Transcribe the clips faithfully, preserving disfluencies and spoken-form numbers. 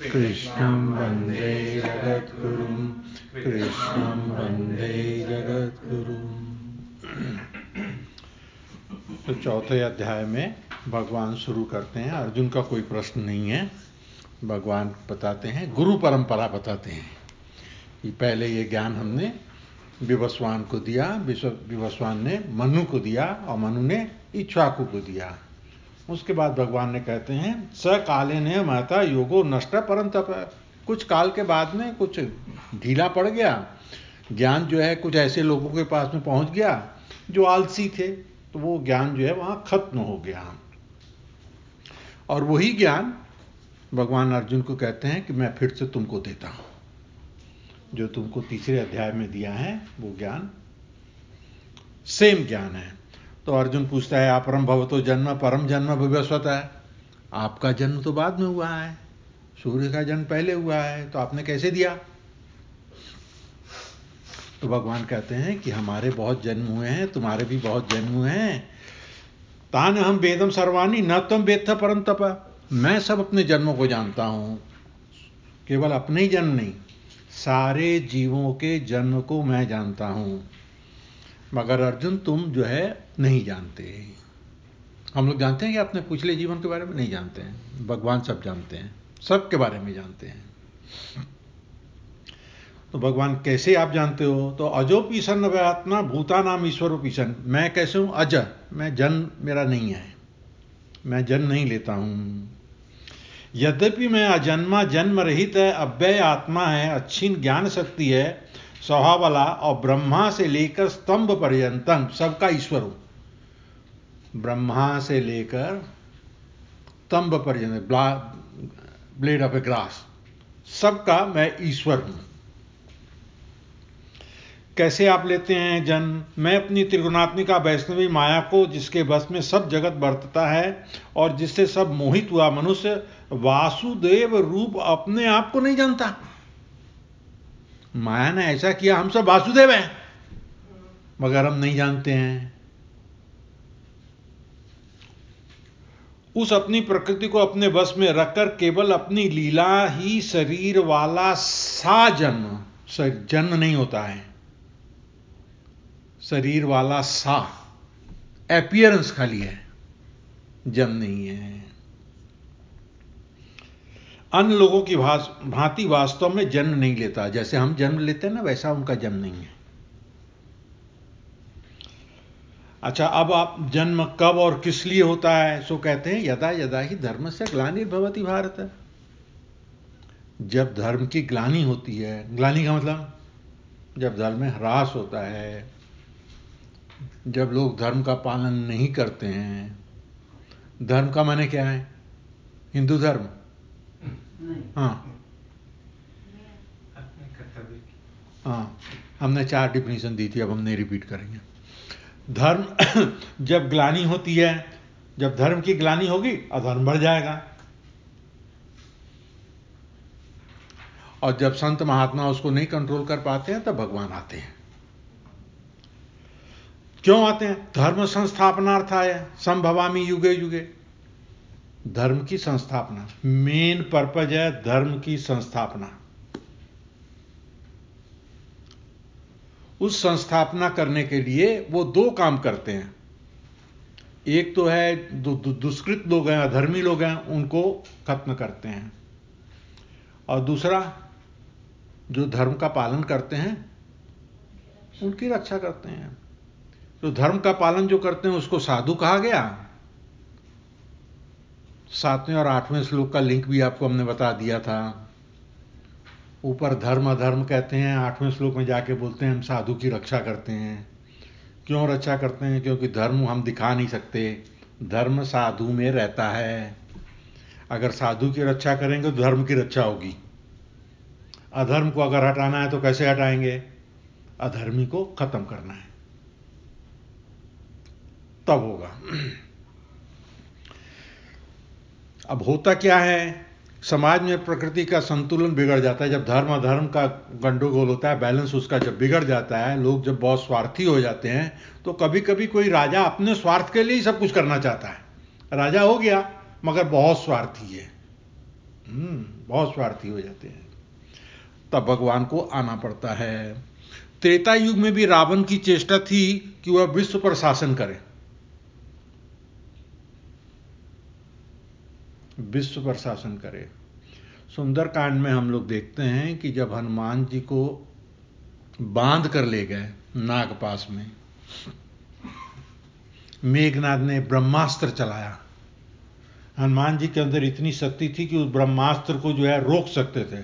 कृष्णं वन्दे जगद्गुरुं कृष्णं वन्दे जगद्गुरुं। तो चौथे अध्याय में भगवान शुरू करते हैं। अर्जुन का कोई प्रश्न नहीं है। भगवान बताते हैं, गुरु परंपरा बताते हैं कि पहले ये ज्ञान हमने विवस्वान को दिया, विवस्वान ने मनु को दिया और मनु ने इक्ष्वाकु को दिया। उसके बाद भगवान ने कहते हैं, स काले ने महता योगो नष्ट परंतप। कुछ काल के बाद में कुछ ढीला पड़ गया ज्ञान, जो है कुछ ऐसे लोगों के पास में पहुंच गया जो आलसी थे, तो वो ज्ञान जो है वहां खत्म हो गया। और वही ज्ञान भगवान अर्जुन को कहते हैं कि मैं फिर से तुमको देता हूं, जो तुमको तीसरे अध्याय में दिया है वो ज्ञान सेम ज्ञान है। तो अर्जुन पूछता है, अपरम भवतो जन्म परम जन्म विवस्वत है। आपका जन्म तो बाद में हुआ है, सूर्य का जन्म पहले हुआ है, तो आपने कैसे दिया? तो भगवान कहते हैं कि हमारे बहुत जन्म हुए हैं, तुम्हारे भी बहुत जन्म हुए हैं। तान हम वेदम सर्वाणी न तुम वेत्थ परंतप। मैं सब अपने जन्मों को जानता हूं, केवल अपने ही जन्म नहीं, सारे जीवों के जन्म को मैं जानता हूं, मगर अर्जुन तुम जो है नहीं जानते। हम लोग जानते हैं कि अपने पिछले जीवन के बारे में नहीं जानते हैं, भगवान सब जानते हैं, सब के बारे में जानते हैं। तो भगवान कैसे आप जानते हो? तो अजो पीसन आत्मा भूता नाम ईश्वरो पीसन। मैं कैसे हूं? अज, मैं जन्म मेरा नहीं है, मैं जन्म नहीं लेता हूं। यद्यपि मैं अजन्मा जन्म रहित है, अव्यय आत्मा है, अच्छी ज्ञान शक्ति है, स्वभाव वाला, और ब्रह्मा से लेकर स्तंभ पर्यंतम सबका ईश्वर हूं। ब्रह्मा से लेकर स्तंभ पर्यंत, ब्लेड ऑफ ए ग्रास, सबका मैं ईश्वर हूं। कैसे आप लेते हैं जन्म? मैं अपनी त्रिगुणात्मिका वैष्णवी माया को, जिसके बस में सब जगत बरतता है और जिससे सब मोहित हुआ मनुष्य वासुदेव रूप अपने आप को नहीं जानता। माया ने ऐसा किया, हम सब वासुदेव हैं मगर हम नहीं जानते हैं। उस अपनी प्रकृति को अपने वश में रखकर केवल अपनी लीला ही शरीर वाला सा जन्म, जन्म नहीं होता है, शरीर वाला सा एपियरेंस खाली है, जन्म नहीं है। अन्य लोगों की भांति वास्तव में जन्म नहीं लेता। जैसे हम जन्म लेते हैं ना, वैसा उनका जन्म नहीं है। अच्छा, अब आप जन्म कब और किस लिए होता है? सो कहते हैं, यदा यदा ही धर्म से ग्लानिर्भवति भारत। जब धर्म की ग्लानि होती है, ग्लानि का मतलब जब धर्म में ह्रास होता है, जब लोग धर्म का पालन नहीं करते हैं। धर्म का माने क्या है? हिंदू धर्म? हाँ हाँ, हमने चार डिफिनेशन दी थी, अब हम नहीं रिपीट करेंगे। धर्म जब ग्लानि होती है, जब धर्म की ग्लानि होगी अधर्म बढ़ जाएगा, और जब संत महात्मा उसको नहीं कंट्रोल कर पाते हैं तब भगवान आते हैं। क्यों आते हैं? धर्म संस्थापनार्थाय संभवामि युगे युगे। धर्म की संस्थापना, मेन पर्पज है धर्म की संस्थापना। उस संस्थापना करने के लिए वो दो काम करते हैं। एक तो है दु, दु, दुष्कृत लोग हैं, अधर्मी लोग हैं, उनको खत्म करते हैं, और दूसरा जो धर्म का पालन करते हैं उनकी रक्षा करते हैं। तो धर्म का पालन जो करते हैं उसको साधु कहा गया। सातवें और आठवें श्लोक का लिंक भी आपको हमने बता दिया था। ऊपर धर्म अधर्म कहते हैं, आठवें श्लोक में जाके बोलते हैं हम साधु की रक्षा करते हैं। क्यों रक्षा करते हैं? क्योंकि धर्म हम दिखा नहीं सकते, धर्म साधु में रहता है। अगर साधु की रक्षा करेंगे तो धर्म की रक्षा होगी। अधर्म को अगर हटाना है तो कैसे हटाएंगे? अधर्मी को खत्म करना है, तब होगा। अब होता क्या है, समाज में प्रकृति का संतुलन बिगड़ जाता है। जब धर्म अधर्म का गंडोगोल होता है, बैलेंस उसका जब बिगड़ जाता है, लोग जब बहुत स्वार्थी हो जाते हैं, तो कभी कभी कोई राजा अपने स्वार्थ के लिए ही सब कुछ करना चाहता है। राजा हो गया मगर बहुत स्वार्थी है, हम्म बहुत स्वार्थी हो जाते हैं, तब भगवान को आना पड़ता है। त्रेता युग में भी रावण की चेष्टा थी कि वह विश्व पर शासन करे, विश्व पर शासन करे। सुंदरकांड में हम लोग देखते हैं कि जब हनुमान जी को बांध कर ले गए नागपाश में, मेघनाद ने ब्रह्मास्त्र चलाया। हनुमान जी के अंदर इतनी शक्ति थी कि उस ब्रह्मास्त्र को जो है रोक सकते थे।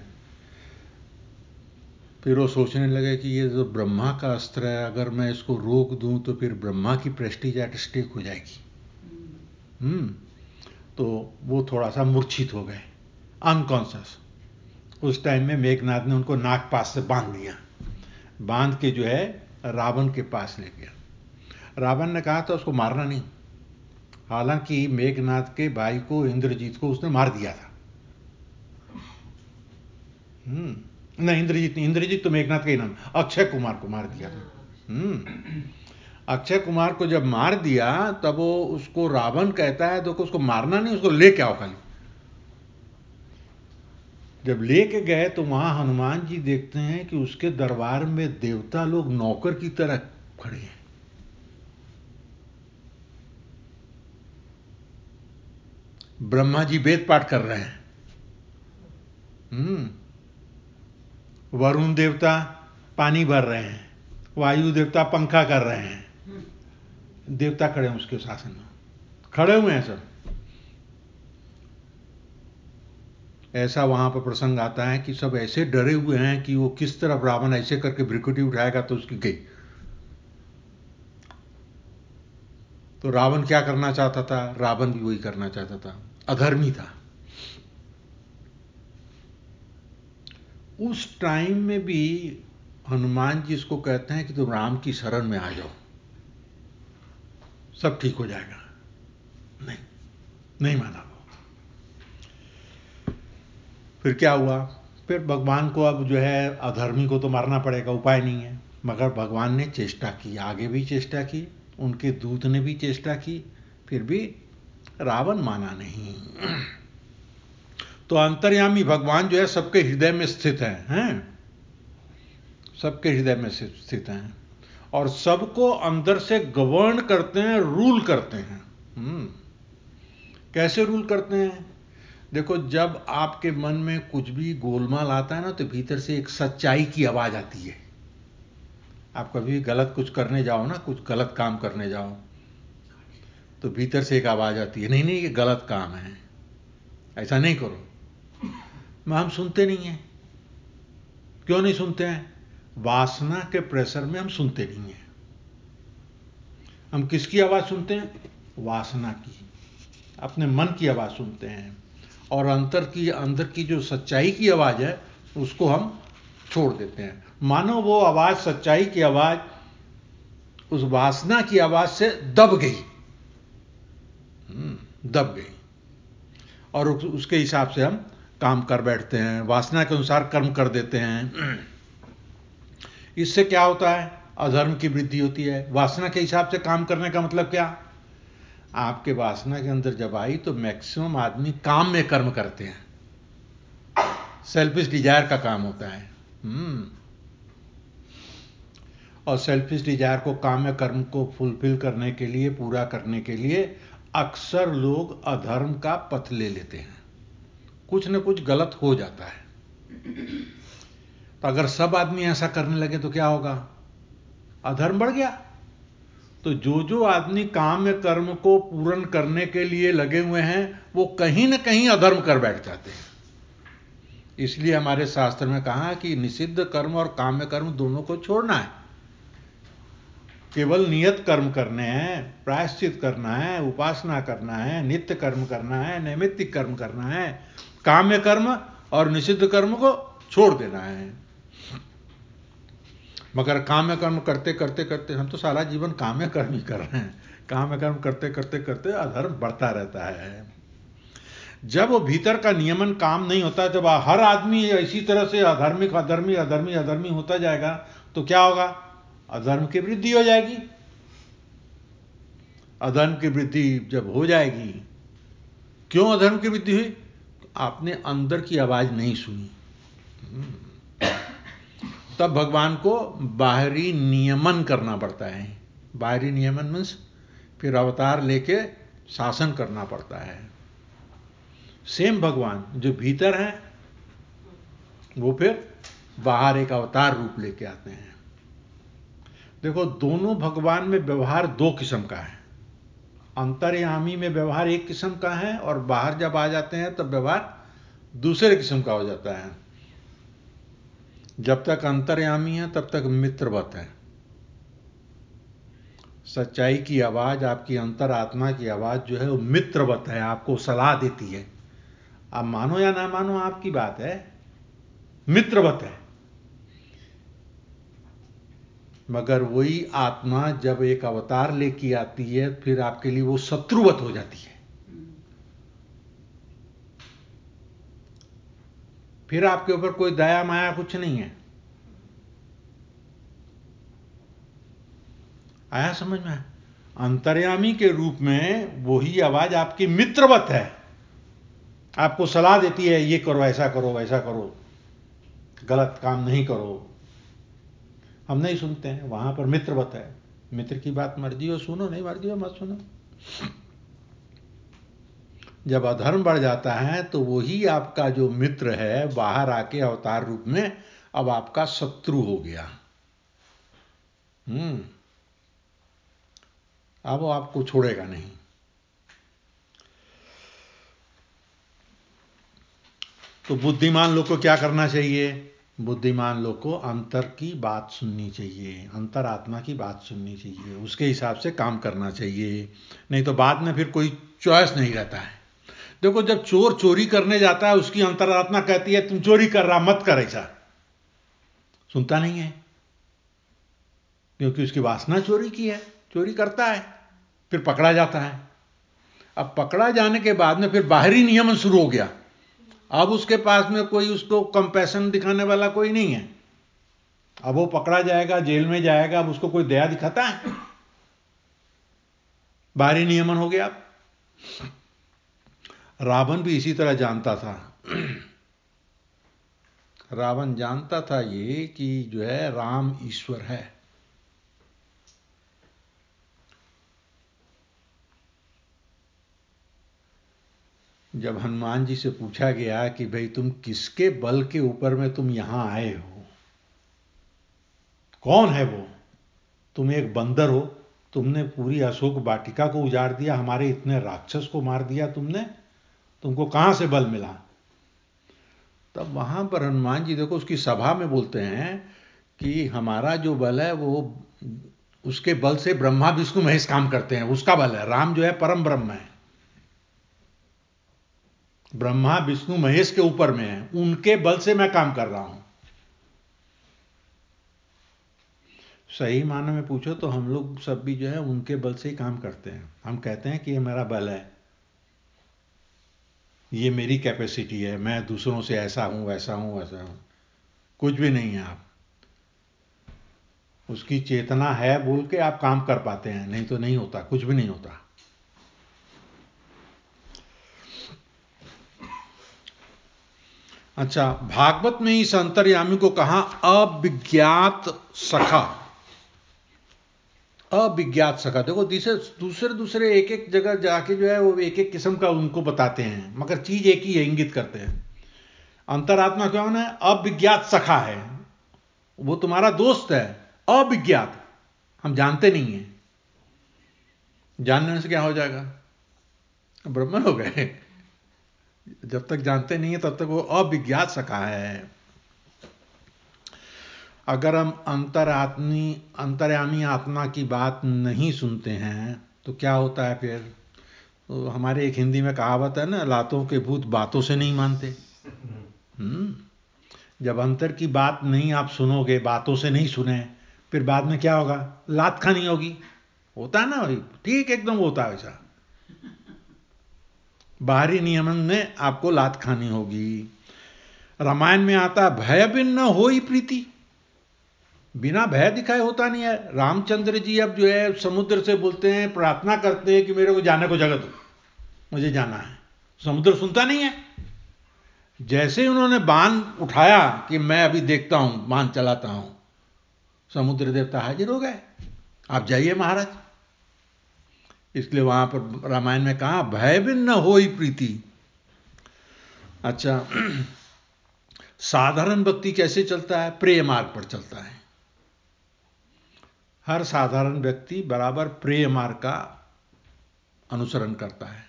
फिर वो सोचने लगे कि ये जो ब्रह्मा का अस्त्र है, अगर मैं इसको रोक दूं तो फिर ब्रह्मा की प्रेस्टीज एट स्टेक हो जाएगी। हम्म तो वो थोड़ा सा मूर्छित हो गए, अनकॉन्शियस। उस टाइम में मेघनाद ने उनको नागपाश से बांध दिया, बांध के जो है रावण के पास ले गया। रावण ने कहा था उसको मारना नहीं, हालांकि मेघनाद के भाई को, इंद्रजीत को उसने मार दिया था। हम्म नहीं, इंद्रजीत नहीं, इंद्रजीत तो मेघनाद का ही नाम, अक्षय कुमार को मार दिया था। हम्म अक्षय कुमार को जब मार दिया तब वो उसको रावण कहता है तो उसको मारना नहीं, उसको लेके आओ खाली। जब लेके गए तो वहां हनुमान जी देखते हैं कि उसके दरबार में देवता लोग नौकर की तरह खड़े हैं। ब्रह्मा जी वेद पाठ कर रहे हैं, हम्म वरुण देवता पानी भर रहे हैं, वायु देवता पंखा कर रहे हैं, देवता खड़े हैं उसके शासन में, खड़े हुए हैं सब। ऐसा वहां पर प्रसंग आता है कि सब ऐसे डरे हुए हैं कि वो किस तरफ रावण ऐसे करके भ्रिकुटी उठाएगा तो उसकी गई। तो रावण क्या करना चाहता था? रावण भी वही करना चाहता था, अधर्मी था। उस टाइम में भी हनुमान जी इसको कहते हैं कि तुम राम की शरण में आ जाओ, सब ठीक हो जाएगा। नहीं, नहीं माना वो। फिर क्या हुआ? फिर भगवान को अब जो है अधर्मी को तो मारना पड़ेगा, उपाय नहीं है। मगर भगवान ने चेष्टा की, आगे भी चेष्टा की, उनके दूत ने भी चेष्टा की, फिर भी रावण माना नहीं। तो अंतर्यामी भगवान जो है सबके हृदय में स्थित है, हैं? सबके हृदय में स्थित हैं और सबको अंदर से गवर्न करते हैं, रूल करते हैं। हम्म कैसे रूल करते हैं? देखो, जब आपके मन में कुछ भी गोलमाल आता है ना, तो भीतर से एक सच्चाई की आवाज आती है। आप कभी गलत कुछ करने जाओ ना, कुछ गलत काम करने जाओ, तो भीतर से एक आवाज आती है, नहीं नहीं ये गलत काम है, ऐसा नहीं करो। मैं हम सुनते नहीं हैं। क्यों नहीं सुनते हैं? वासना के प्रेशर में हम सुनते नहीं हैं। हम किसकी आवाज सुनते हैं? वासना की, अपने मन की आवाज सुनते हैं। और अंतर की अंदर की जो सच्चाई की आवाज है उसको हम छोड़ देते हैं। मानो वो आवाज, सच्चाई की आवाज, उस वासना की आवाज से दब गई, दब गई और उसके हिसाब से हम काम कर बैठते हैं, वासना के अनुसार कर्म कर देते हैं। इससे क्या होता है? अधर्म की वृद्धि होती है। वासना के हिसाब से काम करने का मतलब क्या? आपके वासना के अंदर जब आई तो मैक्सिमम आदमी काम में कर्म करते हैं, सेल्फिश डिजायर का काम होता है। हम्म और सेल्फिश डिजायर को, काम में कर्म को फुलफिल करने के लिए, पूरा करने के लिए अक्सर लोग अधर्म का पथ ले लेते हैं, कुछ न कुछ गलत हो जाता है। तो अगर सब आदमी ऐसा करने लगे तो क्या होगा? अधर्म बढ़ गया। तो जो जो आदमी काम में कर्म को पूर्ण करने के लिए लगे हुए हैं वो कहीं न कहीं अधर्म कर बैठ जाते हैं। इसलिए हमारे शास्त्र में कहा कि निषिद्ध कर्म और काम्य कर्म दोनों को छोड़ना है। केवल नियत कर्म करने हैं, प्रायश्चित करना है, उपासना करना है, नित्य कर्म करना है, नैमित्तिक कर्म करना है। काम्य कर्म और निषिद्ध कर्म को छोड़ देना है। मगर काम्य कर्म करते करते करते, हम तो सारा जीवन काम्य कर्म ही कर रहे हैं, काम्य कर्म करते करते करते अधर्म बढ़ता रहता है। जब वो भीतर का नियमन काम नहीं होता, जब हर आदमी इसी तरह से अधर्मिक अधर्मी अधर्मी अधर्मी होता जाएगा तो क्या होगा? अधर्म की वृद्धि हो जाएगी। अधर्म की वृद्धि जब हो जाएगी, क्यों अधर्म की वृद्धि हुई? आपने अंदर की आवाज नहीं सुनी, तब भगवान को बाहरी नियमन करना पड़ता है। बाहरी नियमन मीन्स फिर अवतार लेके शासन करना पड़ता है। सेम भगवान जो भीतर है वो फिर बाहर एक अवतार रूप लेके आते हैं। देखो, दोनों भगवान में व्यवहार दो किस्म का है। अंतर्यामी में व्यवहार एक किस्म का है और बाहर जब आ जाते हैं तब व्यवहार दूसरे किस्म का हो जाता है। जब तक अंतर्यामी है तब तक मित्रवत है। सच्चाई की आवाज, आपकी अंतरात्मा की आवाज जो है वो मित्रवत है, आपको सलाह देती है। आप मानो या ना मानो आपकी बात है, मित्रवत है। मगर वही आत्मा जब एक अवतार लेके आती है फिर आपके लिए वो शत्रुवत हो जाती है। फिर आपके ऊपर कोई दया माया कुछ नहीं है। आया समझ में? अंतर्यामी के रूप में वही आवाज आपकी मित्रवत है, आपको सलाह देती है, ये करो, ऐसा करो, वैसा करो, गलत काम नहीं करो। हम नहीं सुनते हैं, वहां पर मित्रवत है। मित्र की बात मर्जी हो सुनो, नहीं मर्जी हो मत सुनो। जब अधर्म बढ़ जाता है तो वही आपका जो मित्र है बाहर आके अवतार रूप में अब आपका शत्रु हो गया। हम्म अब वो आपको छोड़ेगा नहीं। तो बुद्धिमान लोग को क्या करना चाहिए? बुद्धिमान लोग को अंतर की बात सुननी चाहिए, अंतरात्मा की बात सुननी चाहिए, उसके हिसाब से काम करना चाहिए। नहीं तो बाद में फिर कोई चॉइस नहीं रहता है। देखो, जब चोर चोरी करने जाता है उसकी अंतरात्मा कहती है तुम चोरी कर रहा, मत कर ऐसा। सुनता नहीं है क्योंकि उसकी वासना चोरी की है, चोरी करता है, फिर पकड़ा जाता है। अब पकड़ा जाने के बाद में फिर बाहरी नियमन शुरू हो गया। अब उसके पास में कोई उसको कंपैशन दिखाने वाला कोई नहीं है। अब वो पकड़ा जाएगा, जेल में जाएगा, अब उसको कोई दया दिखाता है? बाहरी नियमन हो गया। रावण भी इसी तरह जानता था। रावण जानता था ये कि जो है राम ईश्वर है। जब हनुमान जी से पूछा गया कि भाई तुम किसके बल के ऊपर में तुम यहां आए हो, कौन है वो? तुम एक बंदर हो, तुमने पूरी अशोक वाटिका को उजाड़ दिया, हमारे इतने राक्षस को मार दिया तुमने, तुमको कहां से बल मिला? तब वहां पर हनुमान जी देखो उसकी सभा में बोलते हैं कि हमारा जो बल है वो उसके बल से ब्रह्मा विष्णु महेश काम करते हैं, उसका बल है। राम जो है परम ब्रह्म है, ब्रह्मा विष्णु महेश के ऊपर में है, उनके बल से मैं काम कर रहा हूं। सही माने में पूछो तो हम लोग सब भी जो है उनके बल से ही काम करते हैं। हम कहते हैं कि ये मेरा बल है, ये मेरी कैपेसिटी है, मैं दूसरों से ऐसा हूं वैसा हूं वैसा हूं। कुछ भी नहीं है। आप उसकी चेतना है बोल के आप काम कर पाते हैं, नहीं तो नहीं होता, कुछ भी नहीं होता। अच्छा, भागवत में इस अंतर्यामी को कहा अविज्ञात सखा। अविज्ञात सखा, देखो दूसरे दूसरे एक एक जगह जाके जो है वो एक एक किस्म का उनको बताते हैं, मगर चीज एक ही है, इंगित करते हैं। अंतरात्मा कौन है? अविज्ञात सखा है, वो तुम्हारा दोस्त है। अविज्ञात, हम जानते नहीं है। जानने से क्या हो जाएगा? ब्रह्मन हो गए। जब तक जानते नहीं है तब तक वो अविज्ञात सखा है। अगर हम अंतरात्मी अंतर्यामी आत्मा की बात नहीं सुनते हैं तो क्या होता है फिर? तो हमारे एक हिंदी में कहावत है ना, लातों के भूत बातों से नहीं मानते। हम्म जब अंतर की बात नहीं आप सुनोगे, बातों से नहीं सुने, फिर बाद में क्या होगा? लात खानी होगी। होता है ना भाई, ठीक एकदम होता है वैसा। बाहरी नियमन में आपको लात खानी होगी। रामायण में आता भय बिन न होई प्रीति, बिना भय दिखाए होता नहीं है। रामचंद्र जी अब जो है समुद्र से बोलते हैं, प्रार्थना करते हैं कि मेरे को जाने को जगह दो, मुझे जाना है। समुद्र सुनता नहीं है, जैसे ही उन्होंने बाण उठाया कि मैं अभी देखता हूं, बाण चलाता हूं, समुद्र देवता हाजिर हो गए, आप जाइए महाराज। इसलिए वहां पर रामायण में कहा भय बिन न होई प्रीति। अच्छा, साधारण व्यक्ति कैसे चलता है? प्रेय मार्ग पर चलता है। हर साधारण व्यक्ति बराबर प्रेय मार्ग का अनुसरण करता है।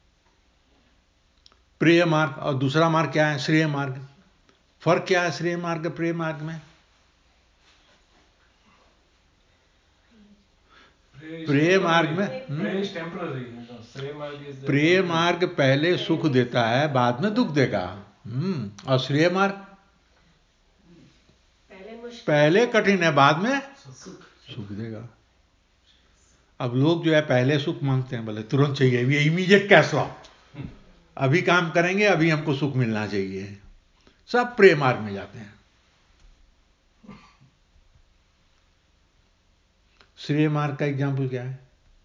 प्रेय मार्ग और दूसरा मार्ग क्या है? श्रेय मार्ग। फर्क क्या है श्रेय मार्ग प्रेय मार्ग में? प्रेय मार्ग में प्रेय मार्ग पहले सुख देता है, बाद में दुख देगा। हम्म और श्रेय मार्ग पहले कठिन है, बाद में सुख देगा। अब लोग जो है पहले सुख मांगते हैं, बोले तुरंत चाहिए, इमीडिएट कैश लो, अभी काम करेंगे, अभी हमको सुख मिलना चाहिए। सब प्रेय मार्ग में जाते हैं। श्रेय मार्ग का एग्जाम्पल क्या है?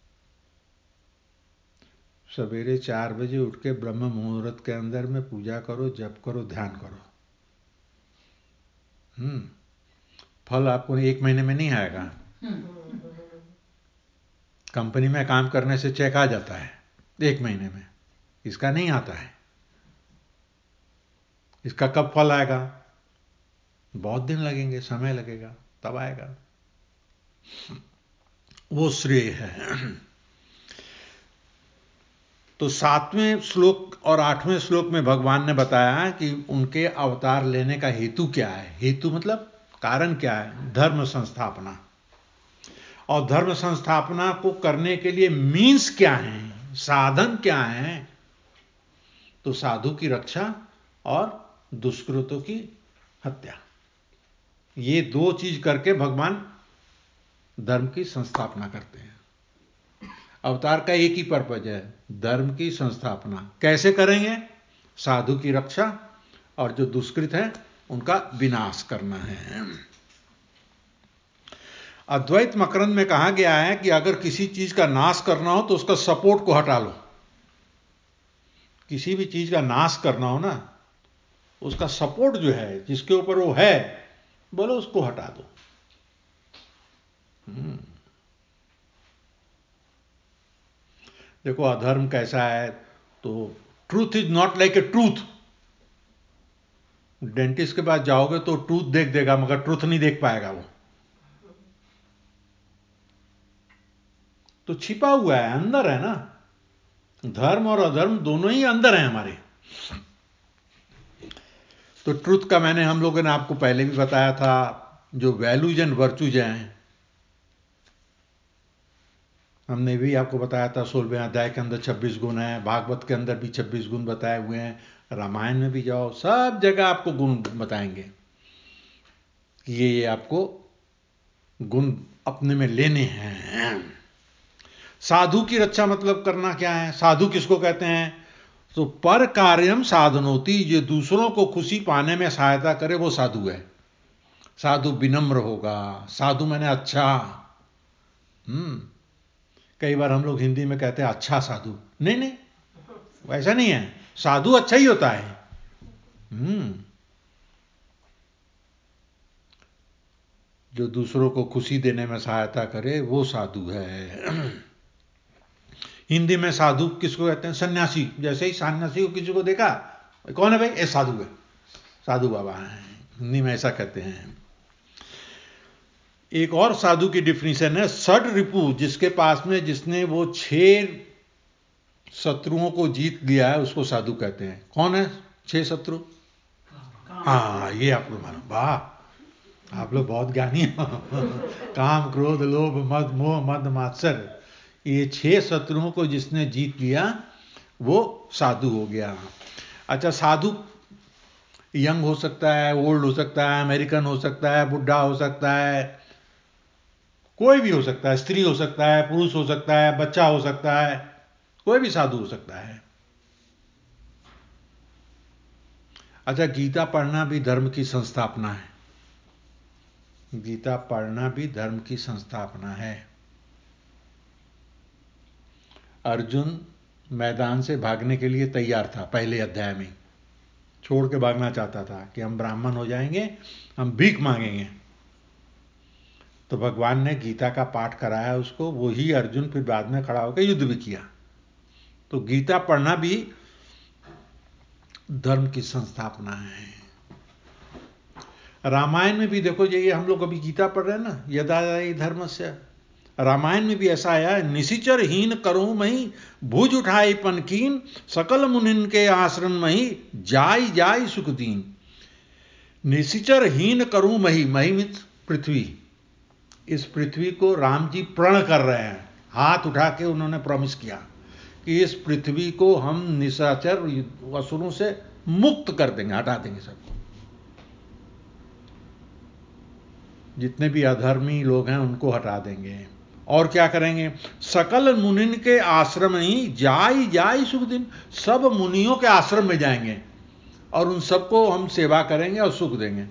सवेरे चार बजे उठ के ब्रह्म मुहूर्त के अंदर में पूजा करो, जप करो, ध्यान करो। हम्म फल आपको एक महीने में नहीं आएगा। कंपनी में काम करने से चेक आ जाता है एक महीने में, इसका नहीं आता है। इसका कब फल आएगा? बहुत दिन लगेंगे, समय लगेगा, तब आएगा। वो श्रेय है। तो सातवें श्लोक और आठवें श्लोक में भगवान ने बताया कि उनके अवतार लेने का हेतु क्या है। हेतु मतलब कारण क्या है? धर्म संस्थापना। और धर्म संस्थापना को करने के लिए मीन्स क्या हैं, साधन क्या हैं? तो साधु की रक्षा और दुष्कृतों की हत्या, ये दो चीज करके भगवान धर्म की संस्थापना करते हैं। अवतार का एक ही पर्पज है, धर्म की संस्थापना। कैसे करेंगे? साधु की रक्षा और जो दुष्कृत है उनका विनाश करना है। अद्वैत मकरंद में कहा गया है कि अगर किसी चीज का नाश करना हो तो उसका सपोर्ट को हटा लो। किसी भी चीज का नाश करना हो ना, उसका सपोर्ट जो है, जिसके ऊपर वो है, बोलो उसको हटा दो। देखो अधर्म कैसा है, तो truth is not like a truth. Dentist के पास जाओगे तो ट्रूथ देख देगा, मगर ट्रूथ नहीं देख पाएगा वो। तो छिपा हुआ है, अंदर है ना। धर्म और अधर्म दोनों ही अंदर है हमारे। तो ट्रूथ का मैंने हम लोगों ने आपको पहले भी बताया था, जो वैल्यूज एंड वर्चूज हैं, हमने भी आपको बताया था। सोलहवें अध्याय के अंदर छब्बीस गुण हैं, भागवत के अंदर भी छब्बीस गुण बताए हुए हैं, रामायण में भी जाओ, सब जगह आपको गुण बताएंगे कि ये ये आपको गुण अपने में लेने हैं। साधु की रक्षा मतलब करना क्या है? साधु किसको कहते हैं? तो पर कार्यम साधनोति, जो दूसरों को खुशी पाने में सहायता करे वो साधु है। साधु विनम्र होगा, साधु मैंने अच्छा। हम्म कई बार हम लोग हिंदी में कहते हैं अच्छा साधु, नहीं नहीं वैसा नहीं है। साधु अच्छा ही होता है। हम्म जो दूसरों को खुशी देने में सहायता करे वो साधु है। हिंदी में साधु किसको कहते हैं? सन्यासी। जैसे ही सन्यासी को किसी को देखा, कौन है भाई? ए साधु है, साधु बाबा है, हिंदी में ऐसा कहते हैं। एक और साधु की डिफिनीशन है, षड रिपु, जिसके पास में जिसने वो छह शत्रुओं को जीत लिया है उसको साधु कहते हैं। कौन है छह शत्रु? हाँ, ये आप लोग मानो, वाह आप लोग बहुत ज्ञानी हो। काम, क्रोध, लोभ, मद, मोह, मद, मात्सर्य, ये छह शत्रुओं को जिसने जीत लिया वो साधु हो गया। अच्छा, साधु यंग हो सकता है, ओल्ड हो सकता है, अमेरिकन हो सकता है, बुढ़ा हो सकता है, कोई भी हो सकता है, स्त्री हो सकता है, पुरुष हो सकता है, बच्चा हो सकता है, कोई भी साधु हो सकता है। अच्छा, गीता पढ़ना भी धर्म की संस्थापना है। गीता पढ़ना भी धर्म की संस्थापना है। अर्जुन मैदान से भागने के लिए तैयार था पहले अध्याय में, छोड़ के भागना चाहता था कि हम ब्राह्मण हो जाएंगे, हम भीख मांगेंगे। तो भगवान ने गीता का पाठ कराया उसको, वही अर्जुन फिर बाद में खड़ा होकर युद्ध भी किया। तो गीता पढ़ना भी धर्म की संस्थापना है। रामायण में भी देखो, ये हम लोग अभी गीता पढ़ रहे हैं ना, यदा धर्मस्य, रामायण में भी ऐसा आया है, निशिचर हीन करो मही भुज उठाई पनकीन, सकल मुनिन के आश्रम मही जाय जाय सुख दीन। निशिचर हीन करूं मही, मही मित पृथ्वी। इस पृथ्वी को राम जी प्रण कर रहे हैं, हाथ उठा के उन्होंने प्रॉमिस किया कि इस पृथ्वी को हम निशाचर असुरों से मुक्त कर देंगे, हटा देंगे सबको। जितने भी अधर्मी लोग हैं उनको हटा देंगे। और क्या करेंगे? सकल मुनिन के आश्रम ही जाय जाय सुख दिन, सब मुनियों के आश्रम में जाएंगे और उन सबको हम सेवा करेंगे और सुख देंगे।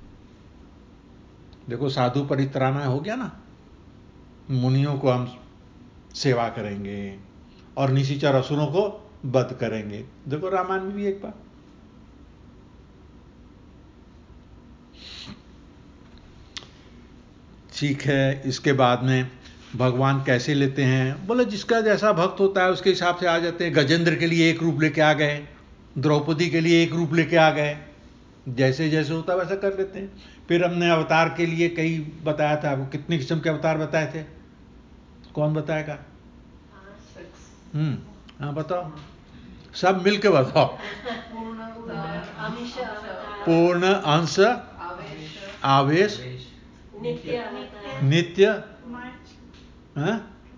देखो साधु परित्राणा हो गया ना, मुनियों को हम सेवा करेंगे और निशिचर असुरों को वध करेंगे। देखो रामायण में भी एक बार। ठीक है, इसके बाद में भगवान कैसे लेते हैं? बोले जिसका जैसा भक्त होता है उसके हिसाब से आ जाते हैं। गजेंद्र के लिए एक रूप लेके आ गए, द्रौपदी के लिए एक रूप लेके आ गए, जैसे जैसे होता वैसा कर लेते हैं। फिर हमने अवतार के लिए कई बताया था, वो कितने किस्म के अवतार बताए थे? कौन बताएगा? हम्म हाँ बताओ, सब मिल के बताओ। पूर्ण, अंश, आवेश, नित्य, नित्य, हाँ?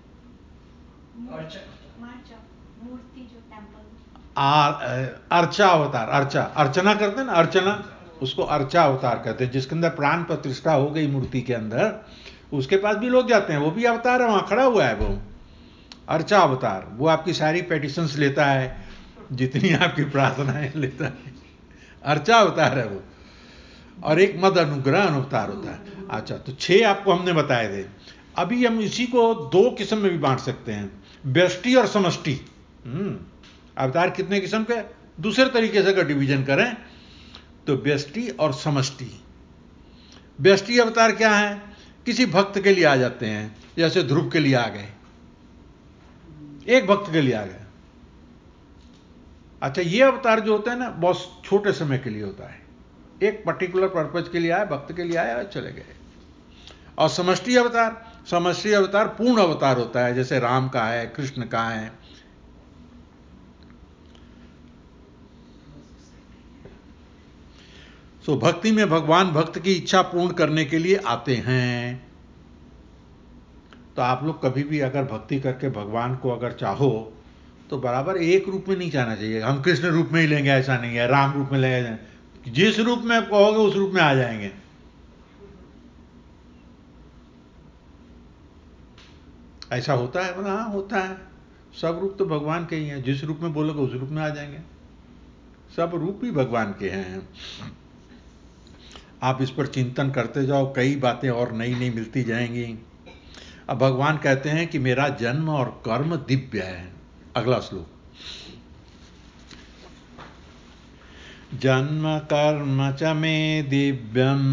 मूर्ति जो टेंपल, अर्चा अवतार, अर्चा, अर्चना करते हैं ना, अर्चना, उसको अर्चा अवतार कहते हैं। जिसके अंदर प्राण प्रतिष्ठा हो गई मूर्ति के अंदर, उसके पास भी लोग जाते हैं, वो भी अवतार है, वहां खड़ा हुआ है वो अर्चा अवतार। वो आपकी सारी पेटिशंस लेता है, जितनी आपकी प्रार्थनाएं लेता है, अर्चा अवतार है वो। और एक मद अनुग्रह अवतार होता है। अच्छा, तो छह आपको हमने बताए थे। अभी हम इसी को दो किस्म में भी बांट सकते हैं, व्यष्टि और समष्टि। अवतार कितने किस्म के? दूसरे तरीके से अगर डिवीजन करें तो व्यष्टि और समष्टि। व्यष्टि अवतार क्या है? किसी भक्त के लिए आ जाते हैं, जैसे ध्रुव के लिए आ गए, एक भक्त के लिए आ गए। अच्छा, ये अवतार जो होता है ना, बहुत छोटे समय के लिए होता है, एक पर्टिकुलर पर्पज के लिए आए, भक्त के लिए आए और चले गए। और समष्टि अवतार, समष्टि अवतार पूर्ण अवतार होता है, जैसे राम का है, कृष्ण का है। सो भक्ति में भगवान भक्त की इच्छा पूर्ण करने के लिए आते हैं। तो आप लोग कभी भी अगर भक्ति करके भगवान को अगर चाहो तो बराबर एक रूप में नहीं जाना चाहिए, हम कृष्ण रूप में ही लेंगे ऐसा नहीं है, राम रूप में लेंगे, जिस रूप में आप कहोगे उस रूप में आ जाएंगे। ऐसा होता है? बोला हाँ होता है, सब रूप तो भगवान के ही हैं, जिस रूप में बोलोगे उस रूप में आ जाएंगे, सब रूप ही भगवान के हैं। आप इस पर चिंतन करते जाओ, कई बातें और नई नई मिलती जाएंगी। अब भगवान कहते हैं कि मेरा जन्म और कर्म दिव्य है। अगला श्लोक, जन्म कर्म च मे दिव्यम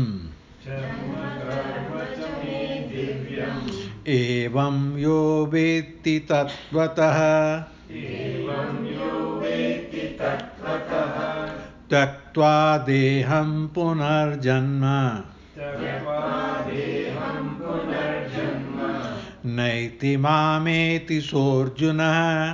एवं यो वेत्ति तत्त्वतः त्यक्त्वा देहं पुनर्जन्म नैति मामेति सोऽर्जुनः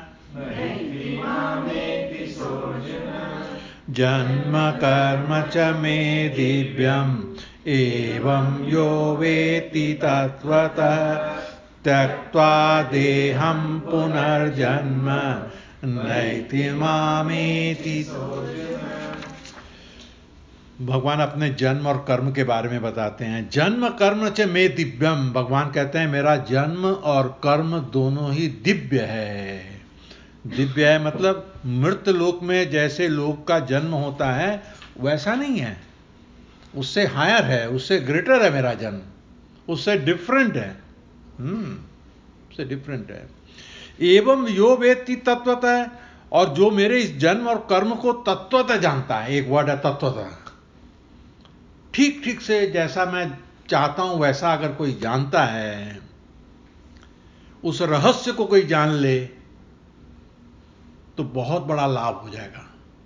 जन्म कर्म च मे दिव्यम् एवं यो वेत्ति तत्त्वतः त्यक्त्वा देहं पुनर्जन्म नैति मामेति। भगवान अपने जन्म और कर्म के बारे में बताते हैं। जन्म कर्म च मे दिव्यम, भगवान कहते हैं मेरा जन्म और कर्म दोनों ही दिव्य है। दिव्य है मतलब मृत लोक में जैसे लोक का जन्म होता है वैसा नहीं है, उससे हायर है, उससे ग्रेटर है मेरा जन्म, उससे डिफरेंट है, हम्म उससे डिफरेंट है। एवं यो वेत्ति तत्वतः, और जो मेरे इस जन्म और कर्म को तत्वतः जानता है, एक वर्ड है तत्वतः, ठीक ठीक से जैसा मैं चाहता हूं वैसा अगर कोई जानता है, उस रहस्य को कोई जान ले, तो बहुत बड़ा लाभ हो जाएगा।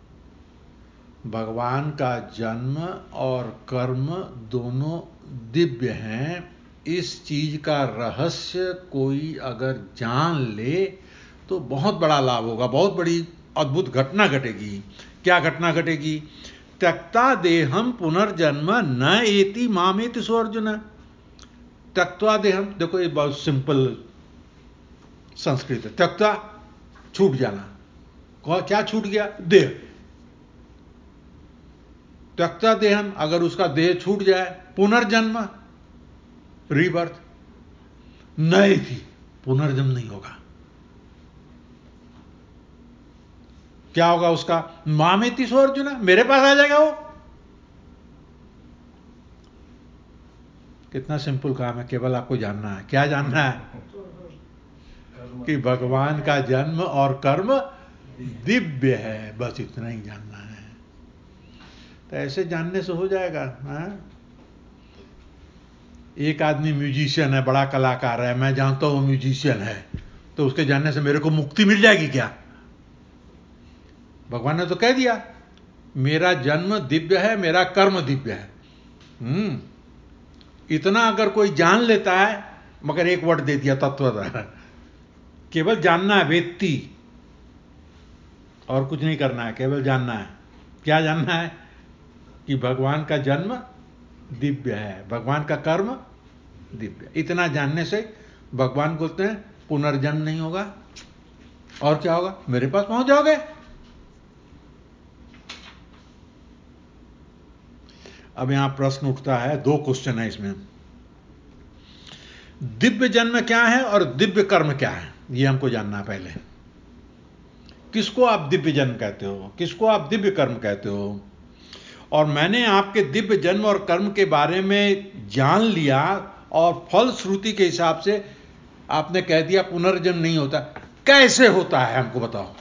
भगवान का जन्म और कर्म दोनों दिव्य हैं। इस चीज का रहस्य कोई अगर जान ले तो बहुत बड़ा लाभ होगा, बहुत बड़ी अद्भुत घटना घटेगी। क्या घटना घटेगी? त्यक्ता देहम पुनर्जन्म न एति मामेति सो अर्जुन। त्यक्ता देहम, देखो ये बहुत सिंपल संस्कृत है। त्यक्ता, छूट जाना। क्या छूट गया? देह। त्यक्ता देहम, अगर उसका देह छूट जाए, पुनर्जन्म, रीबर्थ, नए थी, पुनर्जन्म नहीं होगा। क्या होगा उसका? मामेति सो अर्जुन, मेरे पास आ जाएगा वो। कितना सिंपल काम है, केवल आपको जानना है। क्या जानना है? कि भगवान का जन्म और कर्म दिव्य है, बस इतना ही जानना है। तो ऐसे जानने से हो जाएगा। हाँ? एक आदमी म्यूजिशियन है, बड़ा कलाकार है, मैं जानता हूं म्यूजिशियन है, तो उसके जानने से मेरे को मुक्ति मिल जाएगी क्या? भगवान ने तो कह दिया, मेरा जन्म दिव्य है, मेरा कर्म दिव्य है। हम्म इतना अगर कोई जान लेता है, मगर एक वर्ड दे दिया, तत्वतः। केवल जानना है, वेत्ती, और कुछ नहीं करना है, केवल जानना है। क्या जानना है? कि भगवान का जन्म दिव्य है, भगवान का कर्म दिव्य। इतना जानने से भगवान बोलते हैं पुनर्जन्म नहीं होगा। और क्या होगा? मेरे पास पहुंच जाओगे। अब यहां प्रश्न उठता है, दो क्वेश्चन है इसमें। दिव्य जन्म क्या है और दिव्य कर्म क्या है, यह हमको जानना है पहले। किसको आप दिव्य जन्म कहते हो, किसको आप दिव्य कर्म कहते हो? और मैंने आपके दिव्य जन्म और कर्म के बारे में जान लिया, और फल श्रुति के हिसाब से आपने कह दिया पुनर्जन्म नहीं होता। कैसे होता है हमको बताओ।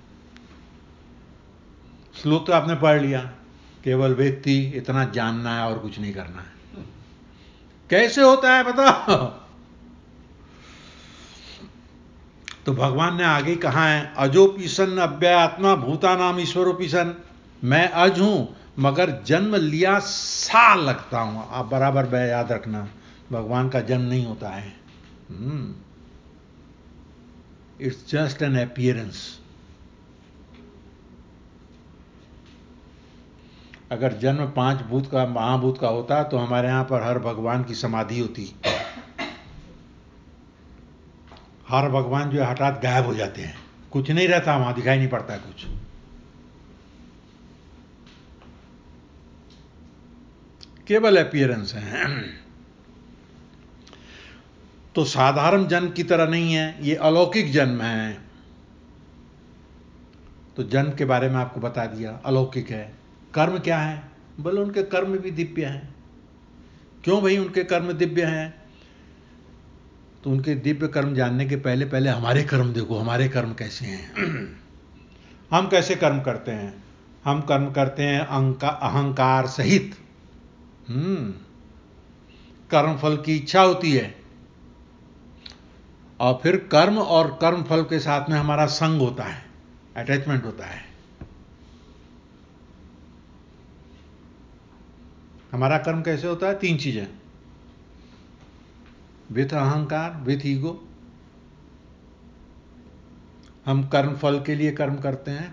श्लोक तो आपने पढ़ लिया, केवल व्यक्ति इतना जानना है और कुछ नहीं करना है। कैसे होता है बताओ। तो भगवान ने आगे कहा है, अजोपिसन अव्ययात्मा भूतानाम ईश्वरोपिसन। मैं अज हूं मगर जन्म लिया साल लगता हूं। आप बराबर याद रखना, भगवान का जन्म नहीं होता है। It's just an appearance. अगर जन्म पांच भूत का, महाभूत का होता तो हमारे यहां पर हर भगवान की समाधि होती। हर भगवान जो है हठात गायब हो जाते हैं, कुछ नहीं रहता वहां, दिखाई नहीं पड़ता कुछ। केवल अपीयरेंस है। तो साधारण जन्म की तरह नहीं है, ये अलौकिक जन्म है। तो जन्म के बारे में आपको बता दिया, अलौकिक है। कर्म क्या है? बोले उनके कर्म भी दिव्य हैं। क्यों भाई उनके कर्म दिव्य हैं? तो उनके दिव्य कर्म जानने के पहले पहले हमारे कर्म देखो, हमारे कर्म कैसे हैं। हम कैसे कर्म करते हैं? हम कर्म करते हैं अहंकार सहित। हम्म कर्म फल की इच्छा होती है, और फिर कर्म और कर्म फल के साथ में हमारा संग होता है, अटैचमेंट होता है। हमारा कर्म कैसे होता है? तीन चीजें, विथ अहंकार, विथ ईगो। हम कर्म फल के लिए कर्म करते हैं।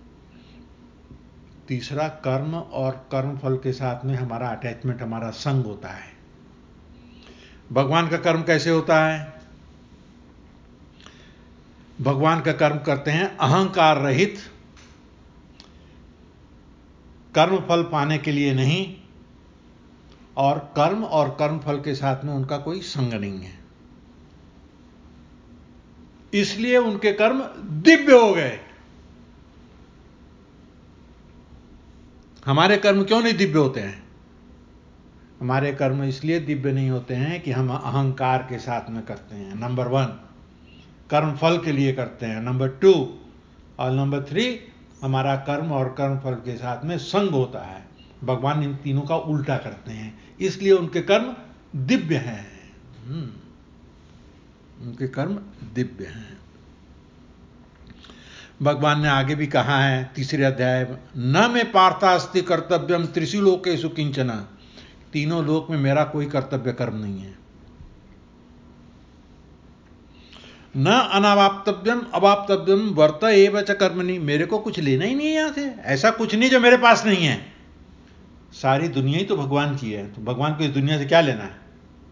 तीसरा, कर्म और कर्म फल के साथ में हमारा अटैचमेंट, हमारा संग होता है। भगवान का कर्म कैसे होता है? भगवान का कर्म करते हैं अहंकार रहित, कर्म फल पाने के लिए नहीं, और कर्म और कर्म फल के साथ में उनका कोई संग नहीं है। इसलिए उनके कर्म दिव्य हो गए। हमारे कर्म क्यों नहीं दिव्य होते हैं? हमारे कर्म इसलिए दिव्य नहीं होते हैं कि हम अहंकार के साथ में करते हैं, नंबर वन। कर्म फल के लिए करते हैं, नंबर टू। और नंबर थ्री, हमारा कर्म और कर्म फल के साथ में संग होता है। भगवान इन तीनों का उल्टा करते हैं, इसलिए उनके कर्म दिव्य हैं। उनके कर्म दिव्य हैं। भगवान ने आगे भी कहा है तीसरे अध्याय में, न में पार्थास्ति कर्तव्यम त्रिषु लोकेषु किंचन। तीनों लोक में मेरा कोई कर्तव्य कर्म नहीं है। न अनावाप्तव्यम अवाप्तव्यम वर्त एव च कर्मणि। मेरे को कुछ लेना ही नहीं है यहां से, ऐसा कुछ नहीं जो मेरे पास नहीं है। सारी दुनिया ही तो भगवान की है, तो भगवान को इस दुनिया से क्या लेना है?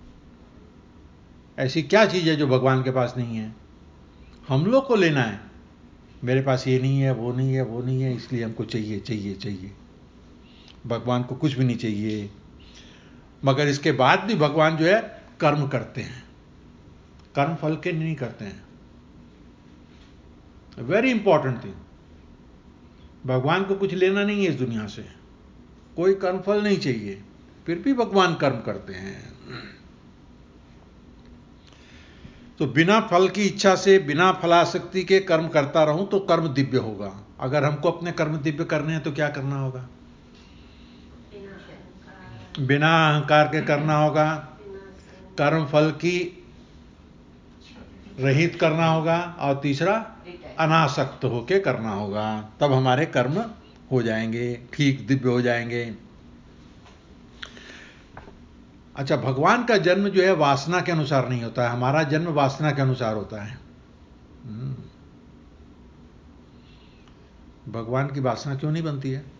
ऐसी क्या चीज है जो भगवान के पास नहीं है? हम लोग को लेना है। मेरे पास ये नहीं है, वो नहीं है, वो नहीं है, इसलिए हमको चाहिए चाहिए चाहिए। भगवान को कुछ भी नहीं चाहिए। मगर इसके बाद भी भगवान जो है कर्म करते हैं, कर्म फल के नहीं करते हैं। Very important thing. भगवान को कुछ लेना नहीं है इस दुनिया से, कोई कर्म फल नहीं चाहिए, फिर भी भगवान कर्म करते हैं। तो बिना फल की इच्छा से, बिना फलासक्ति के कर्म करता रहूं तो कर्म दिव्य होगा। अगर हमको अपने कर्म दिव्य करने हैं तो क्या करना होगा? बिना अहंकार के करना होगा, कर्म फल की रहित करना होगा, और तीसरा अनासक्त होके करना होगा। तब हमारे कर्म हो जाएंगे, ठीक दिव्य हो जाएंगे। अच्छा, भगवान का जन्म जो है वासना के अनुसार नहीं होता है, हमारा जन्म वासना के अनुसार होता है। भगवान की वासना क्यों नहीं बनती है?